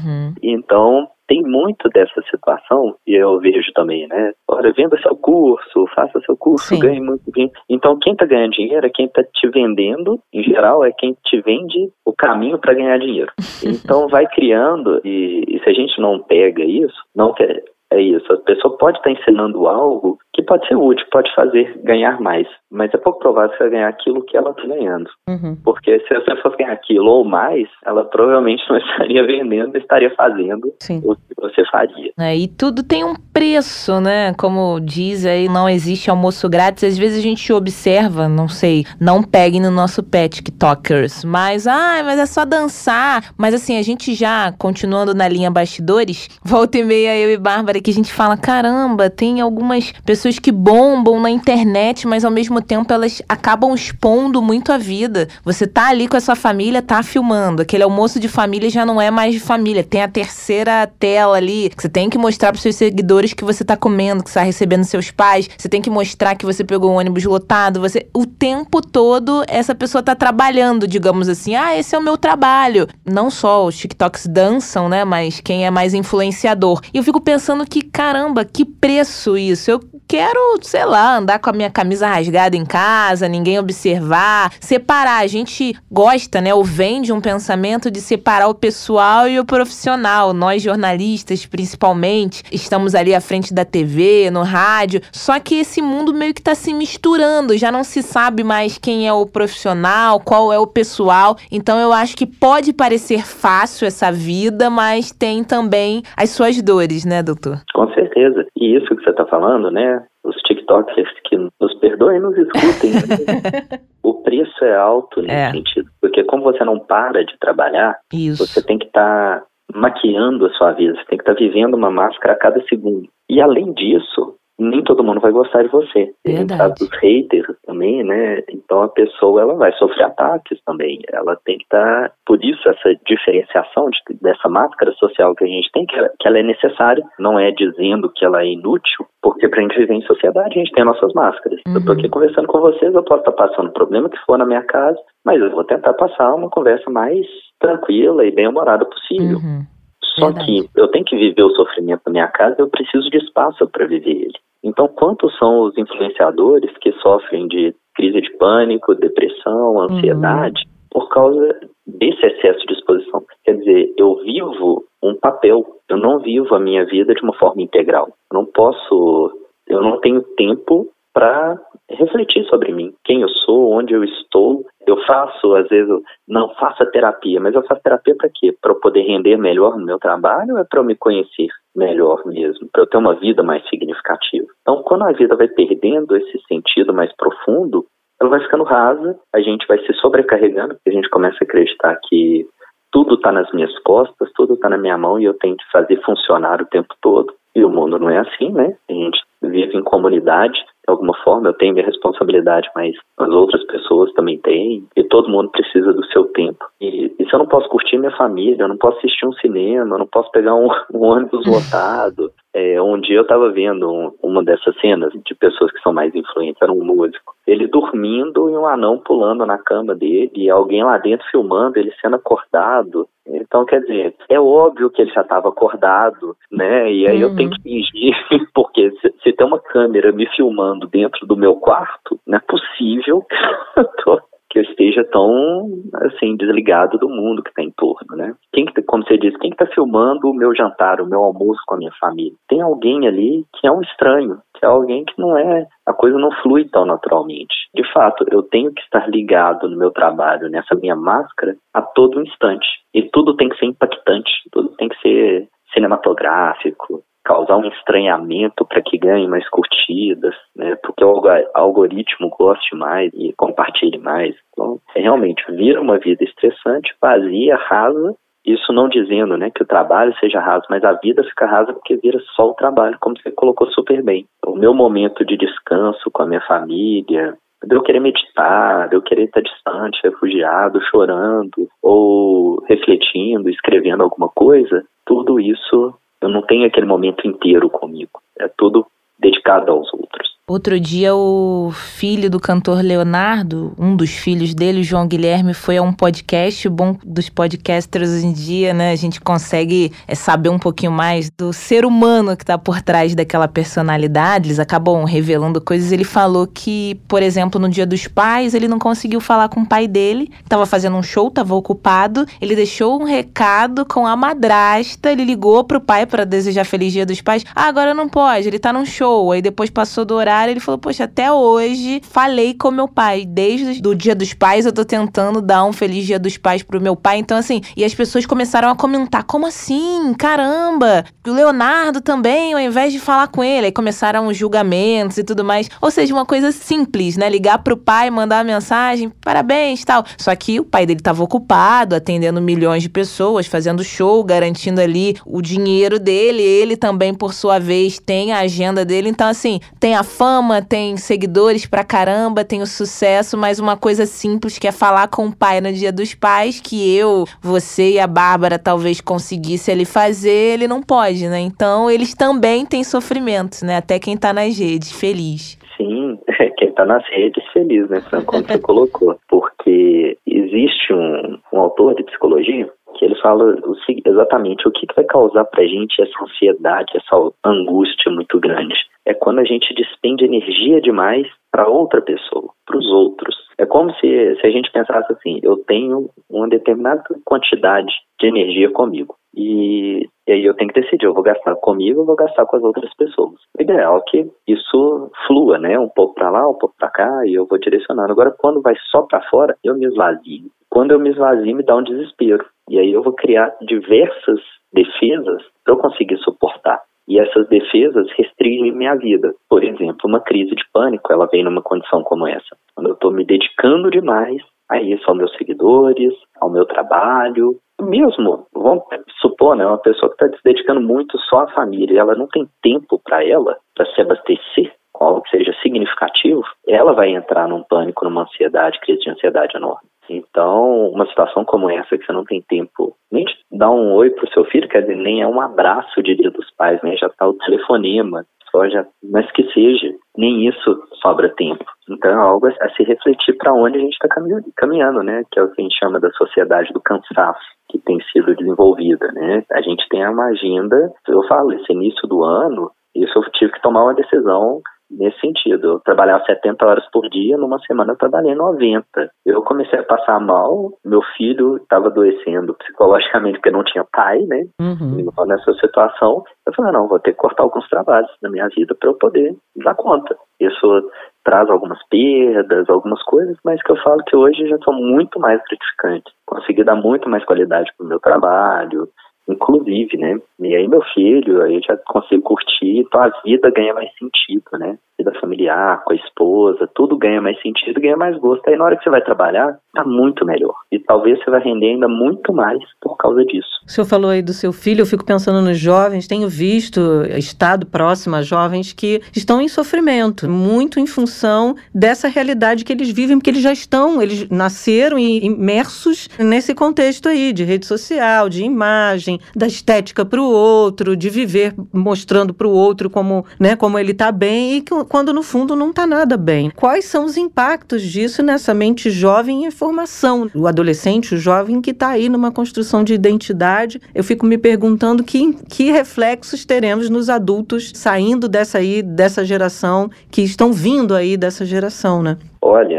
Então, tem muito dessa situação, e eu vejo também, né? Olha, venda seu curso, faça seu curso, ganhe muito dinheiro. Então, quem está ganhando dinheiro é quem está te vendendo, em geral, é quem te vende o caminho para ganhar dinheiro. Então, vai criando, e se a gente não pega isso, não quer... É isso, a pessoa pode estar ensinando algo que pode ser útil, pode fazer ganhar mais, mas é pouco provável que você vai ganhar aquilo que ela está ganhando. Porque se você fosse ganhar aquilo ou mais, ela provavelmente não estaria vendendo, estaria fazendo o que você faria. E tudo tem um preço, né? Como diz aí, não existe almoço grátis. Às vezes a gente observa, não sei, não peguem no nosso pé, TikTokers, mas é só dançar. Mas assim, a gente já, continuando na linha bastidores, volta e meia eu e Bárbara, que a gente fala, caramba, tem algumas pessoas que bombam na internet, mas ao mesmo tempo elas acabam expondo muito a vida. Você tá ali com a sua família, tá filmando. Aquele almoço de família já não é mais de família. Tem a terceira tela ali, que você tem que mostrar pros seus seguidores que você tá comendo, que você tá recebendo seus pais. Você tem que mostrar que você pegou um ônibus lotado. O tempo todo, essa pessoa tá trabalhando, digamos assim. Esse é o meu trabalho. Não só os TikToks dançam, né? Mas quem é mais influenciador. E eu fico pensando que, caramba, que preço isso. Eu quero, sei lá, andar com a minha camisa rasgada em casa, ninguém observar, separar. A gente gosta, né, ou vem de um pensamento de separar o pessoal e o profissional. Nós, jornalistas, principalmente, estamos ali à frente da TV, no rádio, só que esse mundo meio que tá se misturando, já não se sabe mais quem é o profissional, qual é o pessoal. Então eu acho que pode parecer fácil essa vida, mas tem também as suas dores, né, doutor? Com certeza. E isso que você está falando, né? Os TikTokers que nos perdoem e nos escutem, né? O preço é alto nesse sentido. Porque como você não para de trabalhar, você tem que estar maquiando a sua vida. Você tem que estar vivendo uma máscara a cada segundo. E além disso, nem todo mundo vai gostar de você. Tem casos dos haters também, né? Então a pessoa ela vai sofrer ataques também. Ela tem que estar... Por isso essa diferenciação dessa máscara social que a gente tem, que ela é necessária. Não é dizendo que ela é inútil, porque pra gente viver em sociedade a gente tem nossas máscaras. Eu tô aqui conversando com vocês, eu posso estar passando o problema que for na minha casa, mas eu vou tentar passar uma conversa mais tranquila e bem-humorada possível. Só que eu tenho que viver o sofrimento na minha casa, eu preciso de espaço para viver ele. Então, quantos são os influenciadores que sofrem de crise de pânico, depressão, ansiedade, por causa desse excesso de exposição? Quer dizer, eu vivo um papel, eu não vivo a minha vida de uma forma integral. Eu não tenho tempo para refletir sobre mim, quem eu sou, onde eu estou. Eu faço, às vezes, não faço a terapia, mas eu faço terapia para quê? Para eu poder render melhor no meu trabalho ou é para eu me conhecer melhor mesmo? Para eu ter uma vida mais significativa? Então, quando a vida vai perdendo esse sentido mais profundo, ela vai ficando rasa, a gente vai se sobrecarregando, porque a gente começa a acreditar que tudo está nas minhas costas, tudo está na minha mão e eu tenho que fazer funcionar o tempo todo. E o mundo não é assim, né? A gente vive em comunidade, de alguma forma eu tenho minha responsabilidade, mas as outras pessoas também têm, e todo mundo precisa do seu tempo. E se eu não posso curtir minha família, eu não posso assistir um cinema, eu não posso pegar um ônibus lotado. Um dia eu estava vendo uma dessas cenas de pessoas que são mais influentes, era um músico. Ele dormindo e um anão pulando na cama dele, e alguém lá dentro filmando, ele sendo acordado. Então, quer dizer, é óbvio que ele já estava acordado, né? E aí eu tenho que fingir, porque se tem uma câmera me filmando dentro do meu quarto, não é possível que eu tô que eu esteja tão, assim, desligado do mundo que está em torno, né? Como você disse, quem está filmando o meu jantar, o meu almoço com a minha família? Tem alguém ali que é um estranho, que é alguém que não é... A coisa não flui tão naturalmente. De fato, eu tenho que estar ligado no meu trabalho, nessa minha máscara, a todo instante. E tudo tem que ser impactante, tudo tem que ser cinematográfico, causar um estranhamento para que ganhe mais curtidas, né? Porque o algoritmo goste mais e compartilhe mais. Então, realmente vira uma vida estressante, vazia, rasa. Isso não dizendo, né, que o trabalho seja raso, mas a vida fica rasa porque vira só o trabalho, como você colocou super bem. O meu momento de descanso com a minha família, de eu querer meditar, de eu querer estar distante, refugiado, chorando, ou refletindo, escrevendo alguma coisa, tudo isso eu não tenho aquele momento inteiro comigo. É tudo dedicado aos outros. Outro dia, o filho do cantor Leonardo, um dos filhos dele, o João Guilherme, foi a um podcast. O bom dos podcasters hoje em dia, né? A gente consegue saber um pouquinho mais do ser humano que tá por trás daquela personalidade. Eles acabam revelando coisas. Ele falou que, por exemplo, no Dia dos Pais, ele não conseguiu falar com o pai dele. Tava fazendo um show, tava ocupado. Ele deixou um recado com a madrasta. Ele ligou pro pai para desejar Feliz Dia dos Pais. Ah, agora não pode, ele tá num show. Aí depois passou do horário. Ele falou, poxa, até hoje falei com meu pai. Desde o Dia dos Pais eu tô tentando dar um Feliz Dia dos Pais pro meu pai. Então, assim, e as pessoas começaram a comentar, como assim? Caramba! O Leonardo também, ao invés de falar com ele. Aí começaram os julgamentos e tudo mais. Ou seja, uma coisa simples, né? Ligar pro pai, mandar uma mensagem, parabéns, tal. Só que o pai dele tava ocupado, atendendo milhões de pessoas, fazendo show, garantindo ali o dinheiro dele. Ele também, por sua vez, tem a agenda dele. Então, assim, tem a fama, tem seguidores pra caramba, tem o sucesso, mas uma coisa simples que é falar com o pai no Dia dos Pais, que eu, você e a Bárbara talvez conseguisse ele fazer, ele não pode, né? Então, eles também têm sofrimentos, né? Até quem tá nas redes, feliz. Sim, quem tá nas redes feliz, né, Fran, como você colocou. Porque existe um autor de psicologia que ele fala exatamente o que vai causar pra gente essa ansiedade, essa angústia muito grande. É quando a gente despende energia demais para outra pessoa, para os outros. É como se a gente pensasse assim, eu tenho uma determinada quantidade de energia comigo. E aí eu tenho que decidir, eu vou gastar comigo ou vou gastar com as outras pessoas. O ideal é que isso flua, né? Um pouco para lá, um pouco para cá, e eu vou direcionando. Agora, quando vai só para fora, eu me esvazio. Quando eu me esvazio, me dá um desespero. E aí eu vou criar diversas defesas para eu conseguir suportar. E essas defesas restringem minha vida. Por exemplo, uma crise de pânico, ela vem numa condição como essa. Quando eu estou me dedicando demais a isso, aos meus seguidores, ao meu trabalho. Mesmo, vamos supor, né, uma pessoa que está se dedicando muito só à família, ela não tem tempo para ela, para se abastecer com algo que seja significativo, ela vai entrar num pânico, numa ansiedade, crise de ansiedade enorme. Então, uma situação como essa, que você não tem tempo nem de dar um oi pro seu filho, quer dizer, nem é um abraço de Dia dos Pais, né? Já tá o telefonema, mas que seja, nem isso sobra tempo. Então, é algo a se refletir para onde a gente está caminhando, né? Que é o que a gente chama da sociedade do cansaço, que tem sido desenvolvida, né? A gente tem uma agenda, eu falo, esse início do ano, isso eu tive que tomar uma decisão nesse sentido. Eu trabalhava 70 horas por dia, numa semana eu trabalhei 90. Eu comecei a passar mal, meu filho estava adoecendo psicologicamente porque não tinha pai, né? Nessa situação, eu falei, não, vou ter que cortar alguns trabalhos na minha vida para eu poder dar conta. Isso traz algumas perdas, algumas coisas, mas que eu falo que hoje já são muito mais gratificantes. Consegui dar muito mais qualidade pro meu trabalho, inclusive, né? E aí meu filho, aí eu já consigo curtir, então a vida ganha mais sentido, né? Vida familiar, com a esposa, tudo ganha mais sentido, ganha mais gosto. Aí na hora que você vai trabalhar, tá muito melhor. E talvez você vai render ainda muito mais por causa disso. O senhor falou aí do seu filho, eu fico pensando nos jovens, tenho visto, estado próximo a jovens que estão em sofrimento, muito em função dessa realidade que eles vivem, porque eles nasceram imersos nesse contexto aí, de rede social, de imagem, da estética para o outro, de viver mostrando para o outro como ele está bem e quando no fundo não está nada bem. Quais são os impactos disso nessa mente jovem em formação? O adolescente, o jovem que está aí numa construção de identidade, eu fico me perguntando que reflexos teremos nos adultos saindo dessa geração, que estão vindo aí dessa geração, né? Olha, a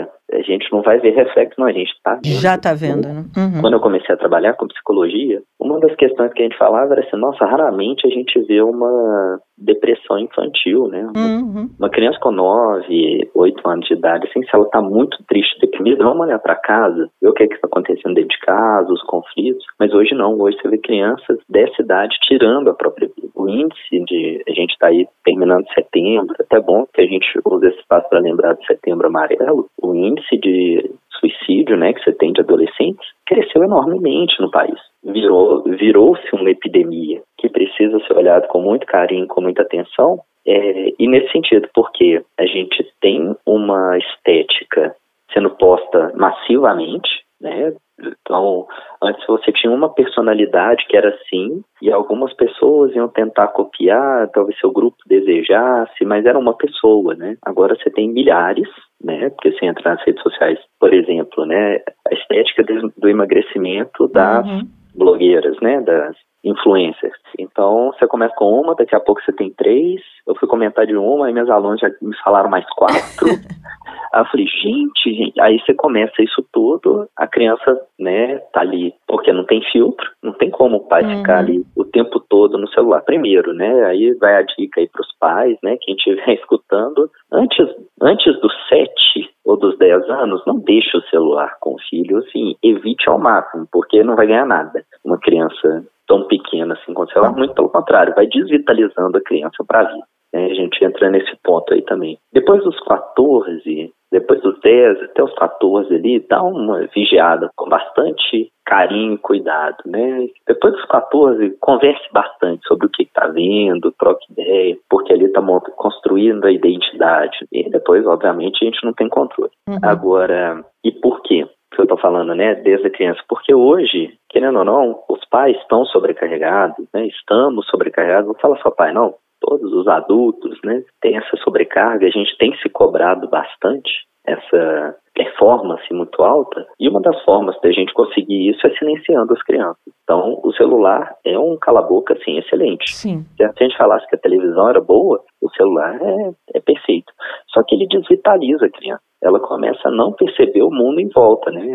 gente não vai ver reflexo, não, a gente está vendo. Já está vendo, né? Uhum. Quando eu comecei a trabalhar com psicologia, uma das questões que a gente falava era assim, nossa, raramente a gente vê uma depressão infantil, né? Uma criança com 9, 8 anos de idade, assim, se ela está muito triste, deprimida, vamos olhar para casa, ver o que está acontecendo dentro de casa, os conflitos, mas hoje não, hoje você vê crianças dessa idade tirando a própria vida. O índice de, a gente está aí terminando setembro, até bom que a gente usa esse espaço para lembrar de Setembro Amarelo, o índice de suicídio, né, que você tem de adolescentes, cresceu enormemente no país. Virou-se uma epidemia que precisa ser olhada com muito carinho, com muita atenção, e nesse sentido, porque a gente tem uma estética sendo posta massivamente, né? Então, antes você tinha uma personalidade que era assim, e algumas pessoas iam tentar copiar, talvez seu grupo desejasse, mas era uma pessoa, né? Agora você tem milhares, né? Porque você entra nas redes sociais, por exemplo, né? A estética do emagrecimento das blogueiras, né? Das influencers. Então, você começa com uma, daqui a pouco você tem 3, eu fui comentar de uma, aí minhas alunas já me falaram mais 4. Aí eu falei, gente, aí você começa isso tudo, a criança, né, tá ali, porque não tem filtro, não tem como o pai ficar ali o tempo todo no celular. Primeiro, né, aí vai a dica aí pros pais, né, quem estiver escutando, antes dos 7 ou dos 10 anos, não deixe o celular com o filho, assim, evite ao máximo, porque não vai ganhar nada. Uma criança tão pequena assim com o celular, muito pelo contrário, vai desvitalizando a criança para a vida. A gente entra nesse ponto aí também. Depois dos 14, depois dos 10 até os 14 ali, dá uma vigiada com bastante carinho e cuidado, né? Depois dos 14, converse bastante sobre o que está vendo, troque ideia, porque ali está construindo a identidade. E depois, obviamente, a gente não tem controle. Agora, e por quê? Que eu estou falando, né, desde a criança, porque hoje, querendo ou não, os pais estão sobrecarregados, né, estamos sobrecarregados, não fala só pai, não, todos os adultos, né, tem essa sobrecarga, a gente tem se cobrado bastante, essa performance muito alta, e uma das formas da gente conseguir isso é silenciando as crianças. Então, o celular é um cala-boca, assim, excelente. Sim. Se a gente falasse que a televisão era boa, o celular é perfeito. Só que ele desvitaliza a criança. Ela começa a não perceber o mundo em volta, né?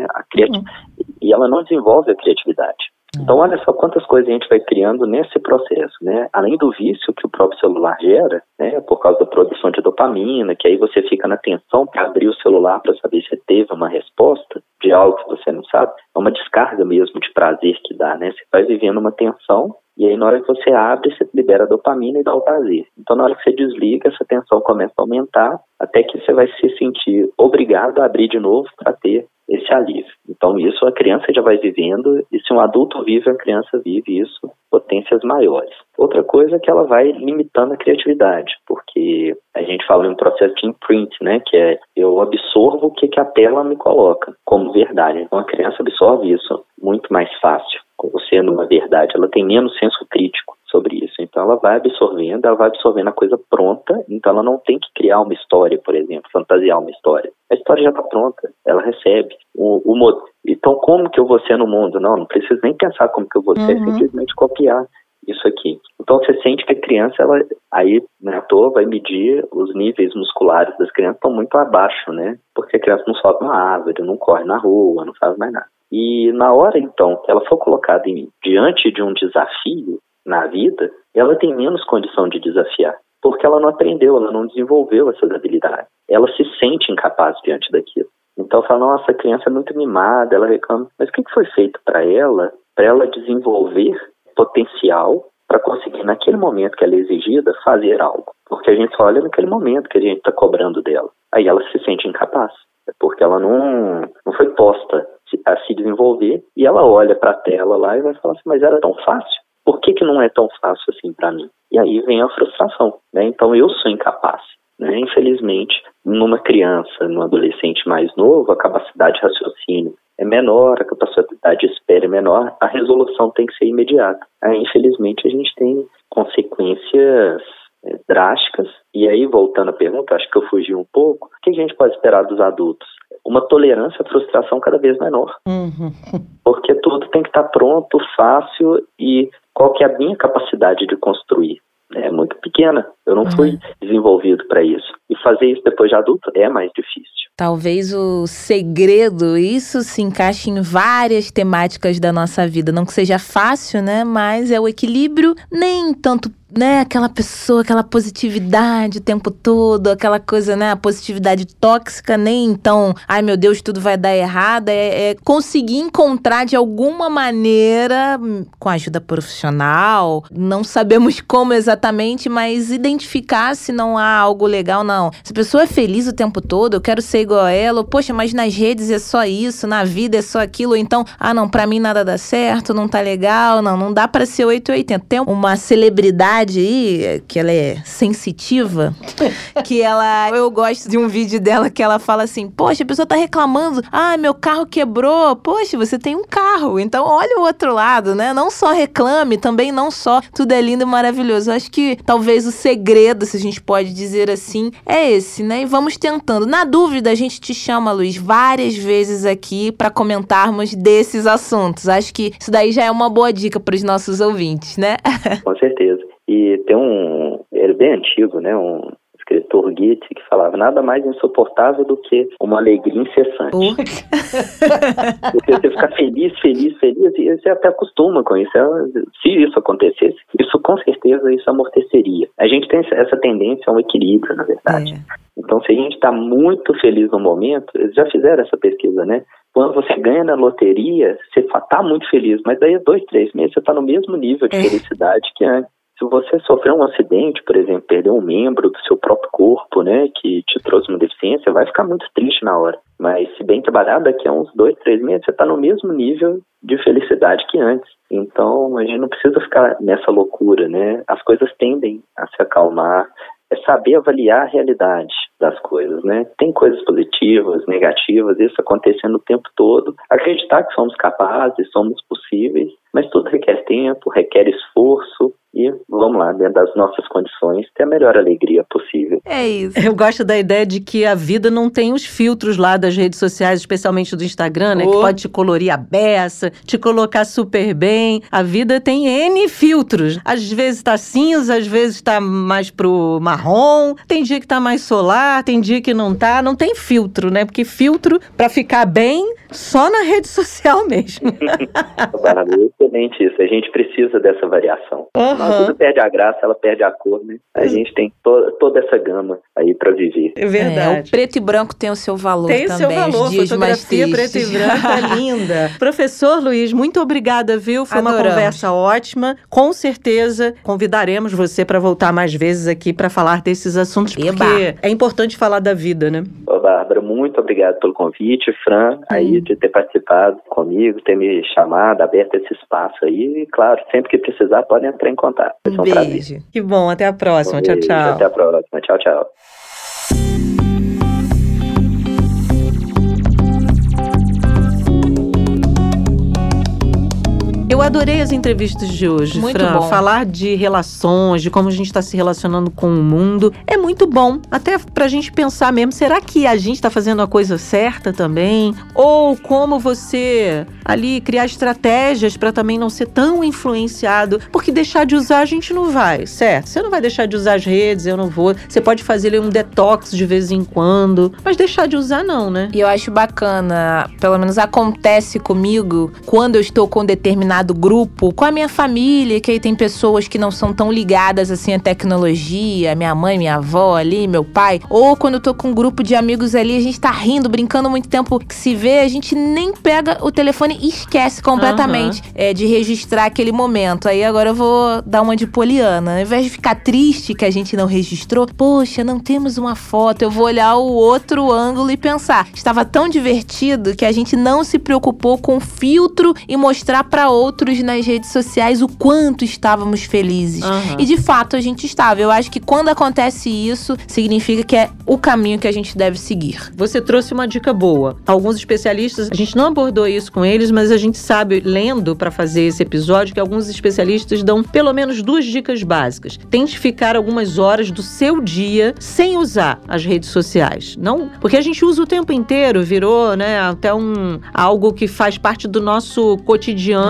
E ela não desenvolve a criatividade. Então, olha só quantas coisas a gente vai criando nesse processo, né? Além do vício que o próprio celular gera, né? Por causa da produção de dopamina, que aí você fica na tensão para abrir o celular para saber se teve uma resposta de algo que você não sabe. É uma descarga mesmo de prazer que dá, né? Você vai vivendo uma tensão e aí na hora que você abre, você libera a dopamina e dá o prazer. Então, na hora que você desliga, essa tensão começa a aumentar até que você vai se sentir obrigado a abrir de novo para ter esse alívio. Então, isso a criança já vai vivendo, e se um adulto vive, a criança vive isso, potências maiores. Outra coisa é que ela vai limitando a criatividade, porque a gente fala em um processo de imprint, né, que é eu absorvo o que a tela me coloca como verdade. Então, a criança absorve isso muito mais fácil, como sendo uma verdade. Ela tem menos senso crítico sobre isso. Então, ela vai absorvendo a coisa pronta, então ela não tem que criar uma história, por exemplo, fantasiar uma história. A história já está pronta, ela recebe. Então, como que eu vou ser no mundo? Não preciso nem pensar como que eu vou ser, é simplesmente copiar isso aqui. Então, você sente que a criança, ela aí, né, à toa, vai medir os níveis musculares das crianças estão muito abaixo, né? Porque a criança não sobe uma árvore, não corre na rua, não faz mais nada. E na hora, então, que ela for colocada diante de um desafio na vida, ela tem menos condição de desafiar, porque ela não aprendeu, ela não desenvolveu essas habilidades. Ela se sente incapaz diante daquilo. Então, fala, nossa, a criança é muito mimada, ela reclama. Mas o que foi feito para ela desenvolver potencial para conseguir, naquele momento que ela é exigida, fazer algo? Porque a gente só olha naquele momento que a gente está cobrando dela. Aí ela se sente incapaz, porque ela não foi posta a se desenvolver, e ela olha para a tela lá e vai falar assim, mas era tão fácil. Por que não é tão fácil assim para mim? E aí vem a frustração, né? Então eu sou incapaz, né? Infelizmente, numa criança, num adolescente mais novo, a capacidade de raciocínio é menor, a capacidade de espera é menor, a resolução tem que ser imediata. Aí, infelizmente, a gente tem consequências drásticas. E aí, voltando à pergunta, acho que eu fugi um pouco, o que a gente pode esperar dos adultos? Uma tolerância à frustração cada vez menor. Porque tudo tem que estar pronto, fácil, e qual que é a minha capacidade de construir? É muito pequena, eu não fui desenvolvido para isso. E fazer isso depois de adulto é mais difícil. Talvez o segredo, isso se encaixe em várias temáticas da nossa vida. Não que seja fácil, né? Mas é o equilíbrio, nem tanto, né? Aquela pessoa, aquela positividade o tempo todo, aquela coisa, né? A positividade tóxica, nem então, ai meu Deus, tudo vai dar errado. É conseguir encontrar de alguma maneira, com a ajuda profissional, não sabemos como exatamente, mas identificar se não há algo legal, não. Se a pessoa é feliz o tempo todo, eu quero ser igual a ela, ou, poxa, mas nas redes é só isso, na vida é só aquilo, ou então, não, pra mim nada dá certo, não tá legal, não dá pra ser 880. Tem uma celebridade aí, que ela é sensitiva, que eu gosto de um vídeo dela que ela fala assim, poxa, a pessoa tá reclamando, meu carro quebrou, poxa, você tem um carro, então olha o outro lado, né? Não só reclame, também não só tudo é lindo e maravilhoso. Eu acho que talvez o segredo, se a gente pode dizer assim, é esse, né? E vamos tentando. Na dúvida, a gente te chama, Luiz, várias vezes aqui para comentarmos desses assuntos. Acho que isso daí já é uma boa dica para os nossos ouvintes, né? Com certeza. E tem ele é bem antigo, né? Um escritor Goethe que falava nada mais insuportável do que uma alegria incessante. Porque você fica feliz, e você até acostuma com isso. Se isso acontecesse, isso com certeza isso amorteceria. A gente tem essa tendência a um equilíbrio, na verdade. Então, se a gente está muito feliz no momento, eles já fizeram essa pesquisa, né? Quando você ganha na loteria, você está muito feliz, mas daí 2, 3 meses você está no mesmo nível de felicidade que antes. Se você sofrer um acidente, por exemplo, perder um membro do seu próprio corpo, né, que te trouxe uma deficiência, vai ficar muito triste na hora. Mas se bem trabalhado, daqui a uns 2, 3 meses você está no mesmo nível de felicidade que antes. Então, a gente não precisa ficar nessa loucura, né? As coisas tendem a se acalmar. É saber avaliar a realidade das coisas, né? Tem coisas positivas, negativas, isso acontecendo o tempo todo. Acreditar que somos capazes, somos possíveis, mas tudo requer tempo, requer esforço e vamos lá, dentro das nossas condições, ter a melhor alegria possível. É isso. Eu gosto da ideia de que a vida não tem os filtros lá das redes sociais, especialmente do Instagram, né? Que pode te colorir a beça, te colocar super bem. A vida tem N filtros. Às vezes tá cinza, às vezes tá mais pro marrom, tem dia que tá mais solar, tem dia que não tá. Não tem filtro, né? Porque filtro, pra ficar bem, só na rede social mesmo. Excelente isso. A gente precisa dessa variação. A vida perde a graça, ela perde a cor, né? A gente tem toda essa gama aí pra viver. É verdade. O preto e branco tem o seu valor também. Tem o seu valor. Fotografia preto e branco é linda. Professor Luiz, muito obrigada, viu? Foi uma conversa ótima. Com certeza convidaremos você para voltar mais vezes aqui para falar desses assuntos, porque é importante falar da vida, né? Ô, Bárbara, muito obrigado pelo convite, Fran, aí de ter participado comigo, ter me chamado, aberto esse espaço aí. E, claro, sempre que precisar, podem entrar em contato. Um beijo. Que bom, até a próxima. Tchau, tchau. Até a próxima. Tchau, tchau. Eu adorei as entrevistas de hoje, muito Fran. Bom. Falar de relações, de como a gente está se relacionando com o mundo, é muito bom. Até pra gente pensar mesmo, será que a gente está fazendo a coisa certa também? Ou como você ali criar estratégias para também não ser tão influenciado? Porque deixar de usar a gente não vai, certo? Você não vai deixar de usar as redes, eu não vou. Você pode fazer ali um detox de vez em quando, mas deixar de usar não, né? E eu acho bacana, pelo menos acontece comigo, quando eu estou com determinado grupo, com a minha família, que aí tem pessoas que não são tão ligadas assim à tecnologia, minha mãe, minha avó ali, meu pai, ou quando eu tô com um grupo de amigos ali, a gente tá rindo, brincando muito tempo que se vê, a gente nem pega o telefone e esquece completamente de registrar aquele momento. Aí agora eu vou dar uma de Poliana, ao invés de ficar triste que a gente não registrou, poxa, não temos uma foto, eu vou olhar o outro ângulo e pensar, estava tão divertido que a gente não se preocupou com o filtro e mostrar pra outros nas redes sociais o quanto estávamos felizes. E de fato a gente estava. Eu acho que quando acontece isso, significa que é o caminho que a gente deve seguir. Você trouxe uma dica boa. Alguns especialistas, a gente não abordou isso com eles, mas a gente sabe, lendo para fazer esse episódio, que alguns especialistas dão pelo menos 2 dicas básicas. Tente ficar algumas horas do seu dia sem usar as redes sociais. Não, porque a gente usa o tempo inteiro, virou, né, até algo que faz parte do nosso cotidiano.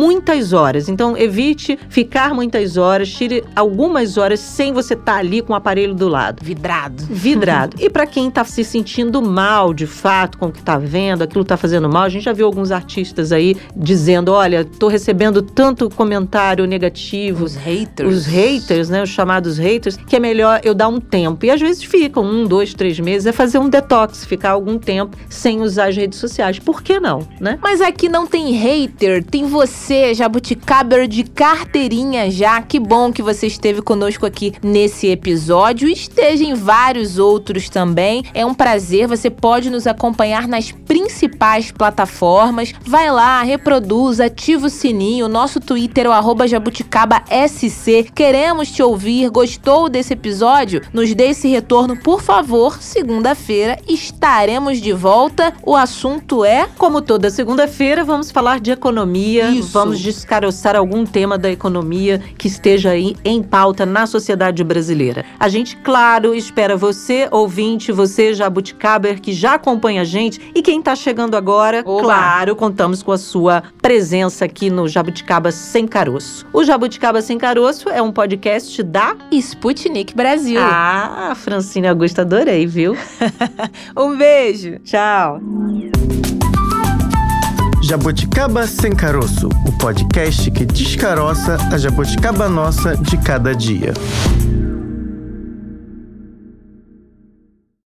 muitas horas. Então, evite ficar muitas horas, tire algumas horas sem você estar ali com o aparelho do lado. Vidrado. E para quem tá se sentindo mal, de fato, com o que tá vendo, aquilo tá fazendo mal, a gente já viu alguns artistas aí dizendo, olha, tô recebendo tanto comentário negativo. Os haters, né? Os chamados haters, que é melhor eu dar um tempo. E às vezes ficam 1, 2, 3 meses, é fazer um detox, ficar algum tempo sem usar as redes sociais. Por que não, né? Mas aqui não tem hater, tem você, jabuticaber de carteirinha já. Que bom que você esteve conosco aqui nesse episódio. Esteja em vários outros também. É um prazer, você pode nos acompanhar nas principais plataformas. Vai lá, reproduza, ativa o sininho. Nosso Twitter é o @jabuticabasc. Queremos te ouvir. Gostou desse episódio? Nos dê esse retorno, por favor. Segunda-feira estaremos de volta. O assunto é... Como toda segunda-feira, vamos falar de economia. Isso. Vamos descaroçar algum tema da economia que esteja aí em pauta na sociedade brasileira. A gente, claro, espera você, ouvinte, você, jabuticaber, que já acompanha a gente. E quem tá chegando agora, claro, contamos com a sua presença aqui no Jabuticaba Sem Caroço. O Jabuticaba Sem Caroço é um podcast da Sputnik Brasil. Ah, Francine Augusto, adorei, viu? Um beijo. Tchau. Jabuticaba Sem Caroço, o podcast que descaroça a jabuticaba nossa de cada dia.